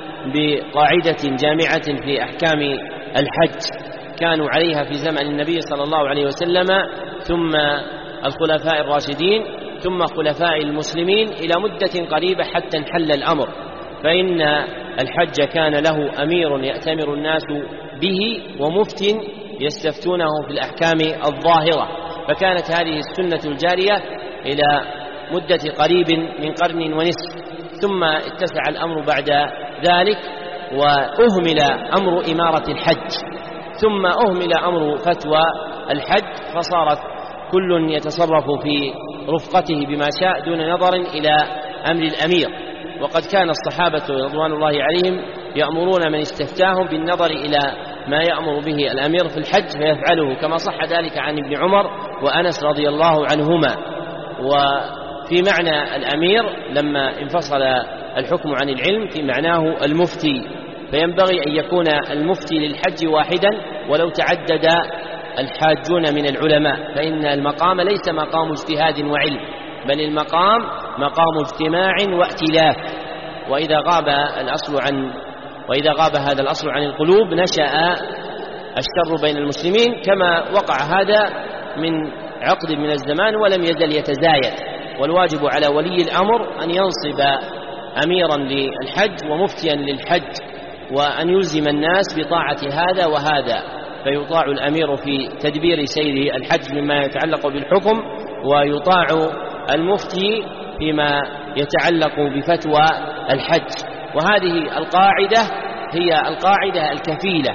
S2: بقاعدة جامعة في أحكام الحج كانوا عليها في زمن النبي صلى الله عليه وسلم ثم الخلفاء الراشدين ثم خلفاء المسلمين إلى مدة قريبة حتى انحل الأمر. فإن الحج كان له أمير يأتمر الناس به ومفت يستفتونه في الأحكام الظاهرة، فكانت هذه السنة الجارية إلى مدة قريب من قرن ونصف، ثم اتسع الأمر بعد ذلك وأهمل أمر إمارة الحج، ثم أهمل أمر فتوى الحج، فصارت كل يتصرف في رفقته بما شاء دون نظر إلى أمر الأمير. وقد كان الصحابة رضوان الله عليهم يأمرون من استفتاهم بالنظر إلى ما يأمر به الأمير في الحج فيفعله، كما صح ذلك عن ابن عمر وأنس رضي الله عنهما. وفي معنى الأمير لما انفصل الحكم عن العلم في معناه المفتي، فينبغي أن يكون المفتي للحج واحدا ولو تعدد الحاجون من العلماء، فإن المقام ليس مقام اجتهاد وعلم، بل المقام مقام اجتماع وائتلاف. وإذا غاب الأصل عن وإذا غاب هذا الأصل عن القلوب نشأ الشر بين المسلمين، كما وقع هذا من عقد من الزمان ولم يزل يتزايد. والواجب على ولي الأمر أن ينصب أميرا للحج ومفتيا للحج، وأن يلزم الناس بطاعة هذا وهذا، فيطاع الأمير في تدبير سير الحج مما يتعلق بالحكم، ويطاع المفتي فيما يتعلق بفتوى الحج. وهذه القاعدة هي القاعدة الكفيلة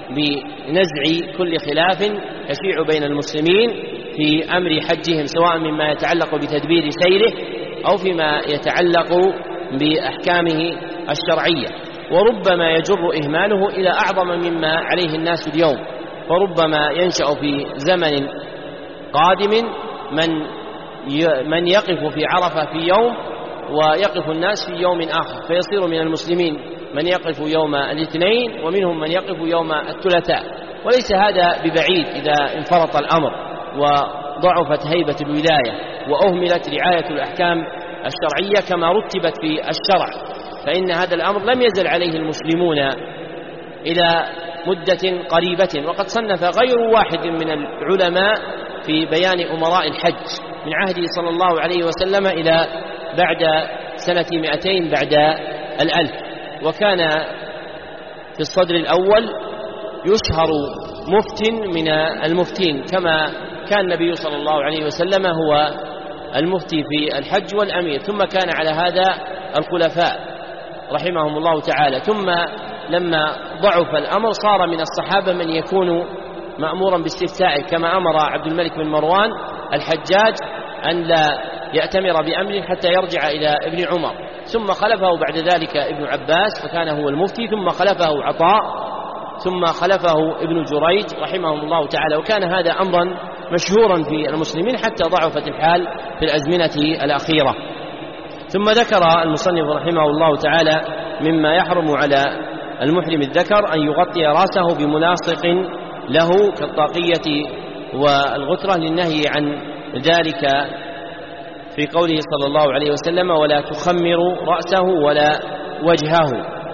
S2: بنزع كل خلاف يشيع بين المسلمين في أمر حجهم، سواء مما يتعلق بتدبير سيره أو فيما يتعلق بأحكامه الشرعية. وربما يجر إهماله إلى أعظم مما عليه الناس اليوم، وربما ينشأ في زمن قادم من من يقف في عرفة في يوم ويقف الناس في يوم آخر، فيصير من المسلمين من يقف يوم الاثنين ومنهم من يقف يوم الثلاثاء. وليس هذا ببعيد إذا انفرط الأمر وضعفت هيبة الولاية وأهملت رعاية الأحكام الشرعية كما رتبت في الشرع، فإن هذا الأمر لم يزل عليه المسلمون إلى مدة قريبة. وقد صنف غير واحد من العلماء في بيان أمراء الحج من عهده صلى الله عليه وسلم إلى بعد سنة مئتين بعد الألف. وكان في الصدر الأول يشهر مفت من المفتين، كما كان النبي صلى الله عليه وسلم هو المفتي في الحج والأمير، ثم كان على هذا الخلفاء رحمهم الله تعالى. ثم لما ضعف الأمر صار من الصحابة من يكون مأمورا باستفتائه، كما أمر عبد الملك بن مروان الحجاج أن لا يأتمر بأمر حتى يرجع إلى ابن عمر، ثم خلفه بعد ذلك ابن عباس فكان هو المفتي، ثم خلفه عطاء، ثم خلفه ابن جريج رحمهم الله تعالى. وكان هذا أمرا مشهورا في المسلمين حتى ضعفت الحال في الأزمنة الأخيرة. ثم ذكر المصنف رحمه الله تعالى مما يحرم على المحرم الذكر أن يغطي رأسه بملاصق له كالطاقية والغترة، للنهي عن ذلك في قوله صلى الله عليه وسلم: ولا تخمر رأسه ولا وجهه.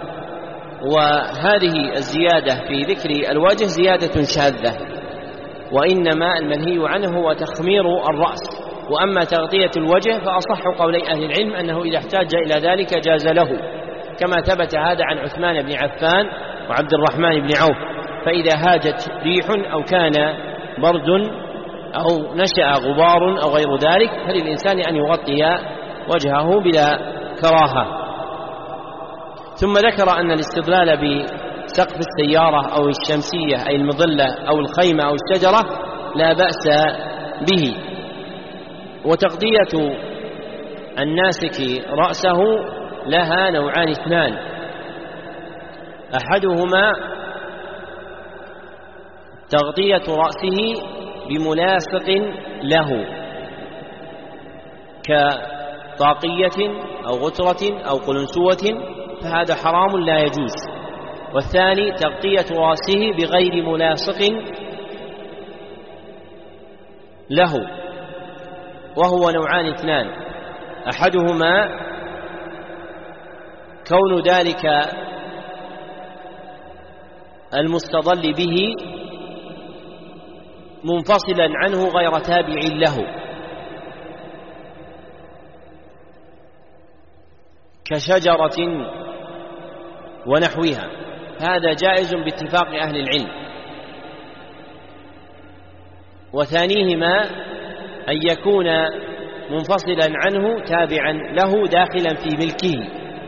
S2: وهذه الزيادة في ذكر الوجه زيادة شاذة، وإنما المنهي عنه هو تخمير الرأس. وأما تغطية الوجه فأصح قولي أهل العلم أنه إذا احتاج إلى ذلك جاز له، كما ثبت هذا عن عثمان بن عفان وعبد الرحمن بن عوف. فإذا هاجت ريح أو كان برد أو نشأ غبار أو غير ذلك فللإنسان أن يغطي وجهه بلا كراهة. ثم ذكر أن الاستدلال بسقف السيارة أو الشمسية أي المظلة أو الخيمة أو الشجرة لا بأس به. وتغطية الناسك رأسه لها نوعان اثنان: أحدهما تغطية رأسه بملاصق له كطاقية أو غترة أو قلنسوة، فهذا حرام لا يجوز. والثاني تغطية رأسه بغير ملاصق له، وهو نوعان اثنان: أحدهما كون ذلك المستظل به منفصلا عنه غير تابع له، كشجرة ونحوها، هذا جائز باتفاق أهل العلم. وثانيهما أن يكون منفصلا عنه تابعا له داخلا في ملكه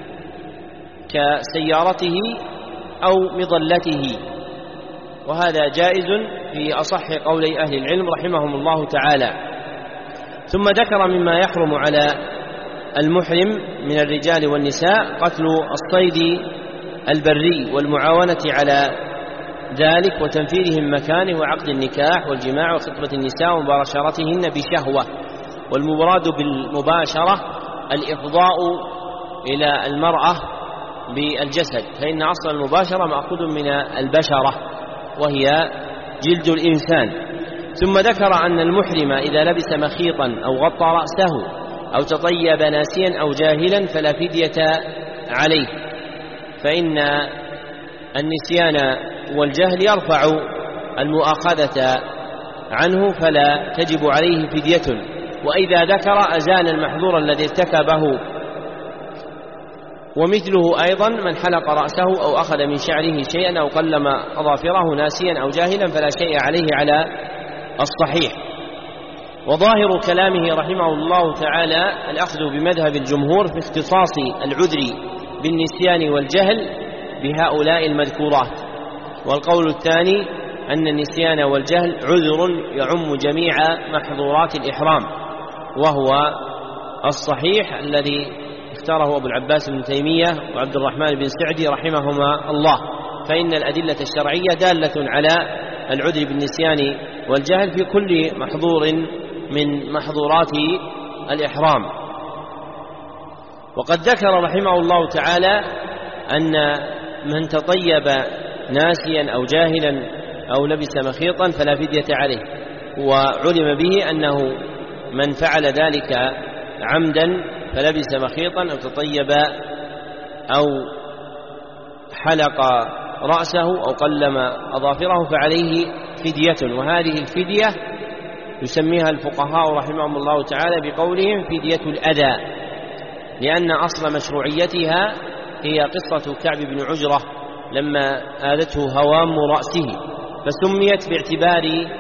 S2: كسيارته أو مظلته، وهذا جائز في أصح قولي أهل العلم رحمهم الله تعالى. ثم ذكر مما يحرم على المحرم من الرجال والنساء قتل الصيد البري والمعاونة على ذلك وتنفيرهم مكانه وعقد النكاح والجماع وخطبة النساء ومباشرتهن بشهوة. والمراد بالمباشرة الإفضاء إلى المرأة بالجسد، فإن أصل المباشرة مأخوذ من البشرة وهي جلد الإنسان. ثم ذكر أن المحرم إذا لبس مخيطا أو غطى رأسه أو تطيب ناسيا أو جاهلا فلا فدية عليه، فإن النسيان والجهل يرفع المؤاخذة عنه فلا تجب عليه فدية. وإذا ذكر أزال المحظور الذي ارتكبه. ومثله أيضا من حلق رأسه أو أخذ من شعره شيئا أو قلم أظافره ناسيا أو جاهلا فلا شيء عليه على الصحيح. وظاهر كلامه رحمه الله تعالى الأخذ بمذهب الجمهور في اختصاص العذر بالنسيان والجهل بهؤلاء المذكورات. والقول الثاني أن النسيان والجهل عذر يعم جميع محظورات الإحرام، وهو الصحيح الذي اختاره أبو العباس بن تيمية وعبد الرحمن بن سعدي رحمهما الله، فإن الأدلة الشرعية دالة على العذر بالنسيان والجهل في كل محظور من محظورات الإحرام. وقد ذكر رحمه الله تعالى أن من تطيب ناسيا أو جاهلا أو لبس مخيطا فلا فدية عليه، وعلم به أنه من فعل ذلك عمدا فلبس مخيطا أو تطيب أو حلق رأسه أو قلم أظافره فعليه فدية. وهذه الفدية يسميها الفقهاء رحمهم الله تعالى بقولهم فدية الأذى، لأن أصل مشروعيتها هي قصة كعب بن عجرة لما آذته هوام رأسه، فسميت باعتبار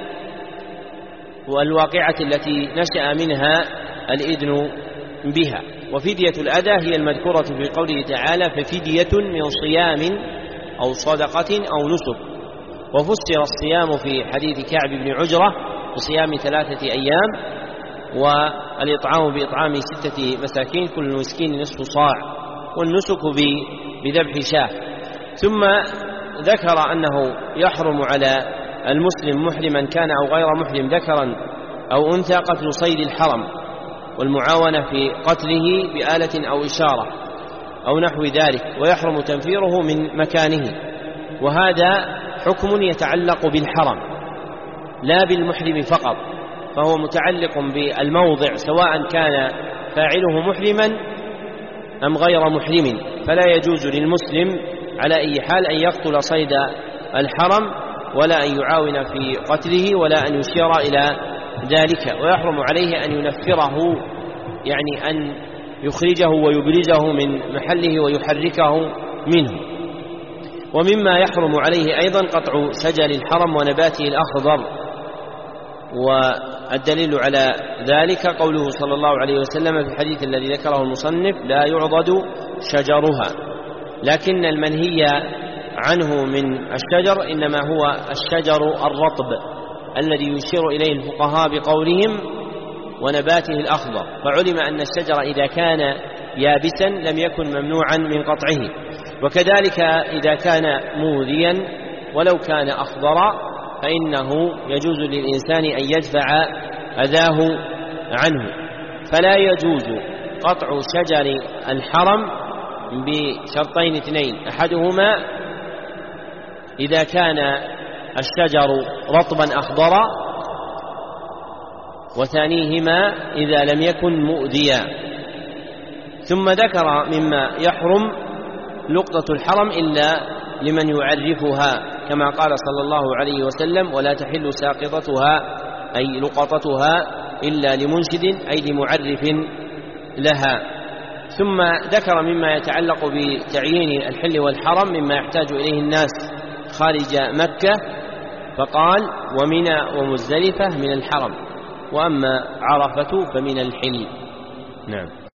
S2: الواقعة التي نشأ منها الإذن بها. وفدية الأذى هي المذكورة في قوله تعالى ففدية من صيام أو صدقة أو نسك. وفسر الصيام في حديث كعب بن عجرة بصيام ثلاثة أيام، والإطعام بإطعام ستة مساكين كل مسكين نصف صاع، والنسك بذبح شاة. ثم ذكر أنه يحرم على المسلم محرما كان أو غير محرم ذكرا أو أنثى قتل صيد الحرم والمعاونة في قتله بآلة أو إشارة أو نحو ذلك، ويحرم تنفيره من مكانه. وهذا حكم يتعلق بالحرم لا بالمحرم فقط، فهو متعلق بالموضع سواء كان فاعله محرما أم غير محرم، فلا يجوز للمسلم على أي حال أن يقتل صيد الحرم ولا أن يعاون في قتله ولا أن يشير إلى ذلك، ويحرم عليه أن ينفره، يعني أن يخرجه ويبرزه من محله ويحركه منه. ومما يحرم عليه أيضا قطع شجر الحرم ونباته الأخضر، والدليل على ذلك قوله صلى الله عليه وسلم في الحديث الذي ذكره المصنف: لا يعضد شجرها. لكن المنهي عنه من الشجر إنما هو الشجر الرطب الذي يشير إليه الفقهاء بقولهم ونباته الأخضر، فعلم أن الشجر إذا كان يابسا لم يكن ممنوعا من قطعه، وكذلك إذا كان مؤذيا ولو كان أخضر فإنه يجوز للإنسان أن يدفع أذاه عنه. فلا يجوز قطع شجر الحرم بشرطين اثنين: أحدهما إذا كان الشجر رطبا أخضرا، وثانيهما إذا لم يكن مؤذيا. ثم ذكر مما يحرم لقطة الحرم إلا لمن يعرفها، كما قال صلى الله عليه وسلم: ولا تحل ساقطتها أي لقطتها إلا لمنشد أي لمعرف لها. ثم ذكر مما يتعلق بتعيين الحل والحرم مما يحتاج إليه الناس خارج مكة، فقال: ومنى ومزدلفة من الحرم، وأما عرفة فمن الحل. نعم.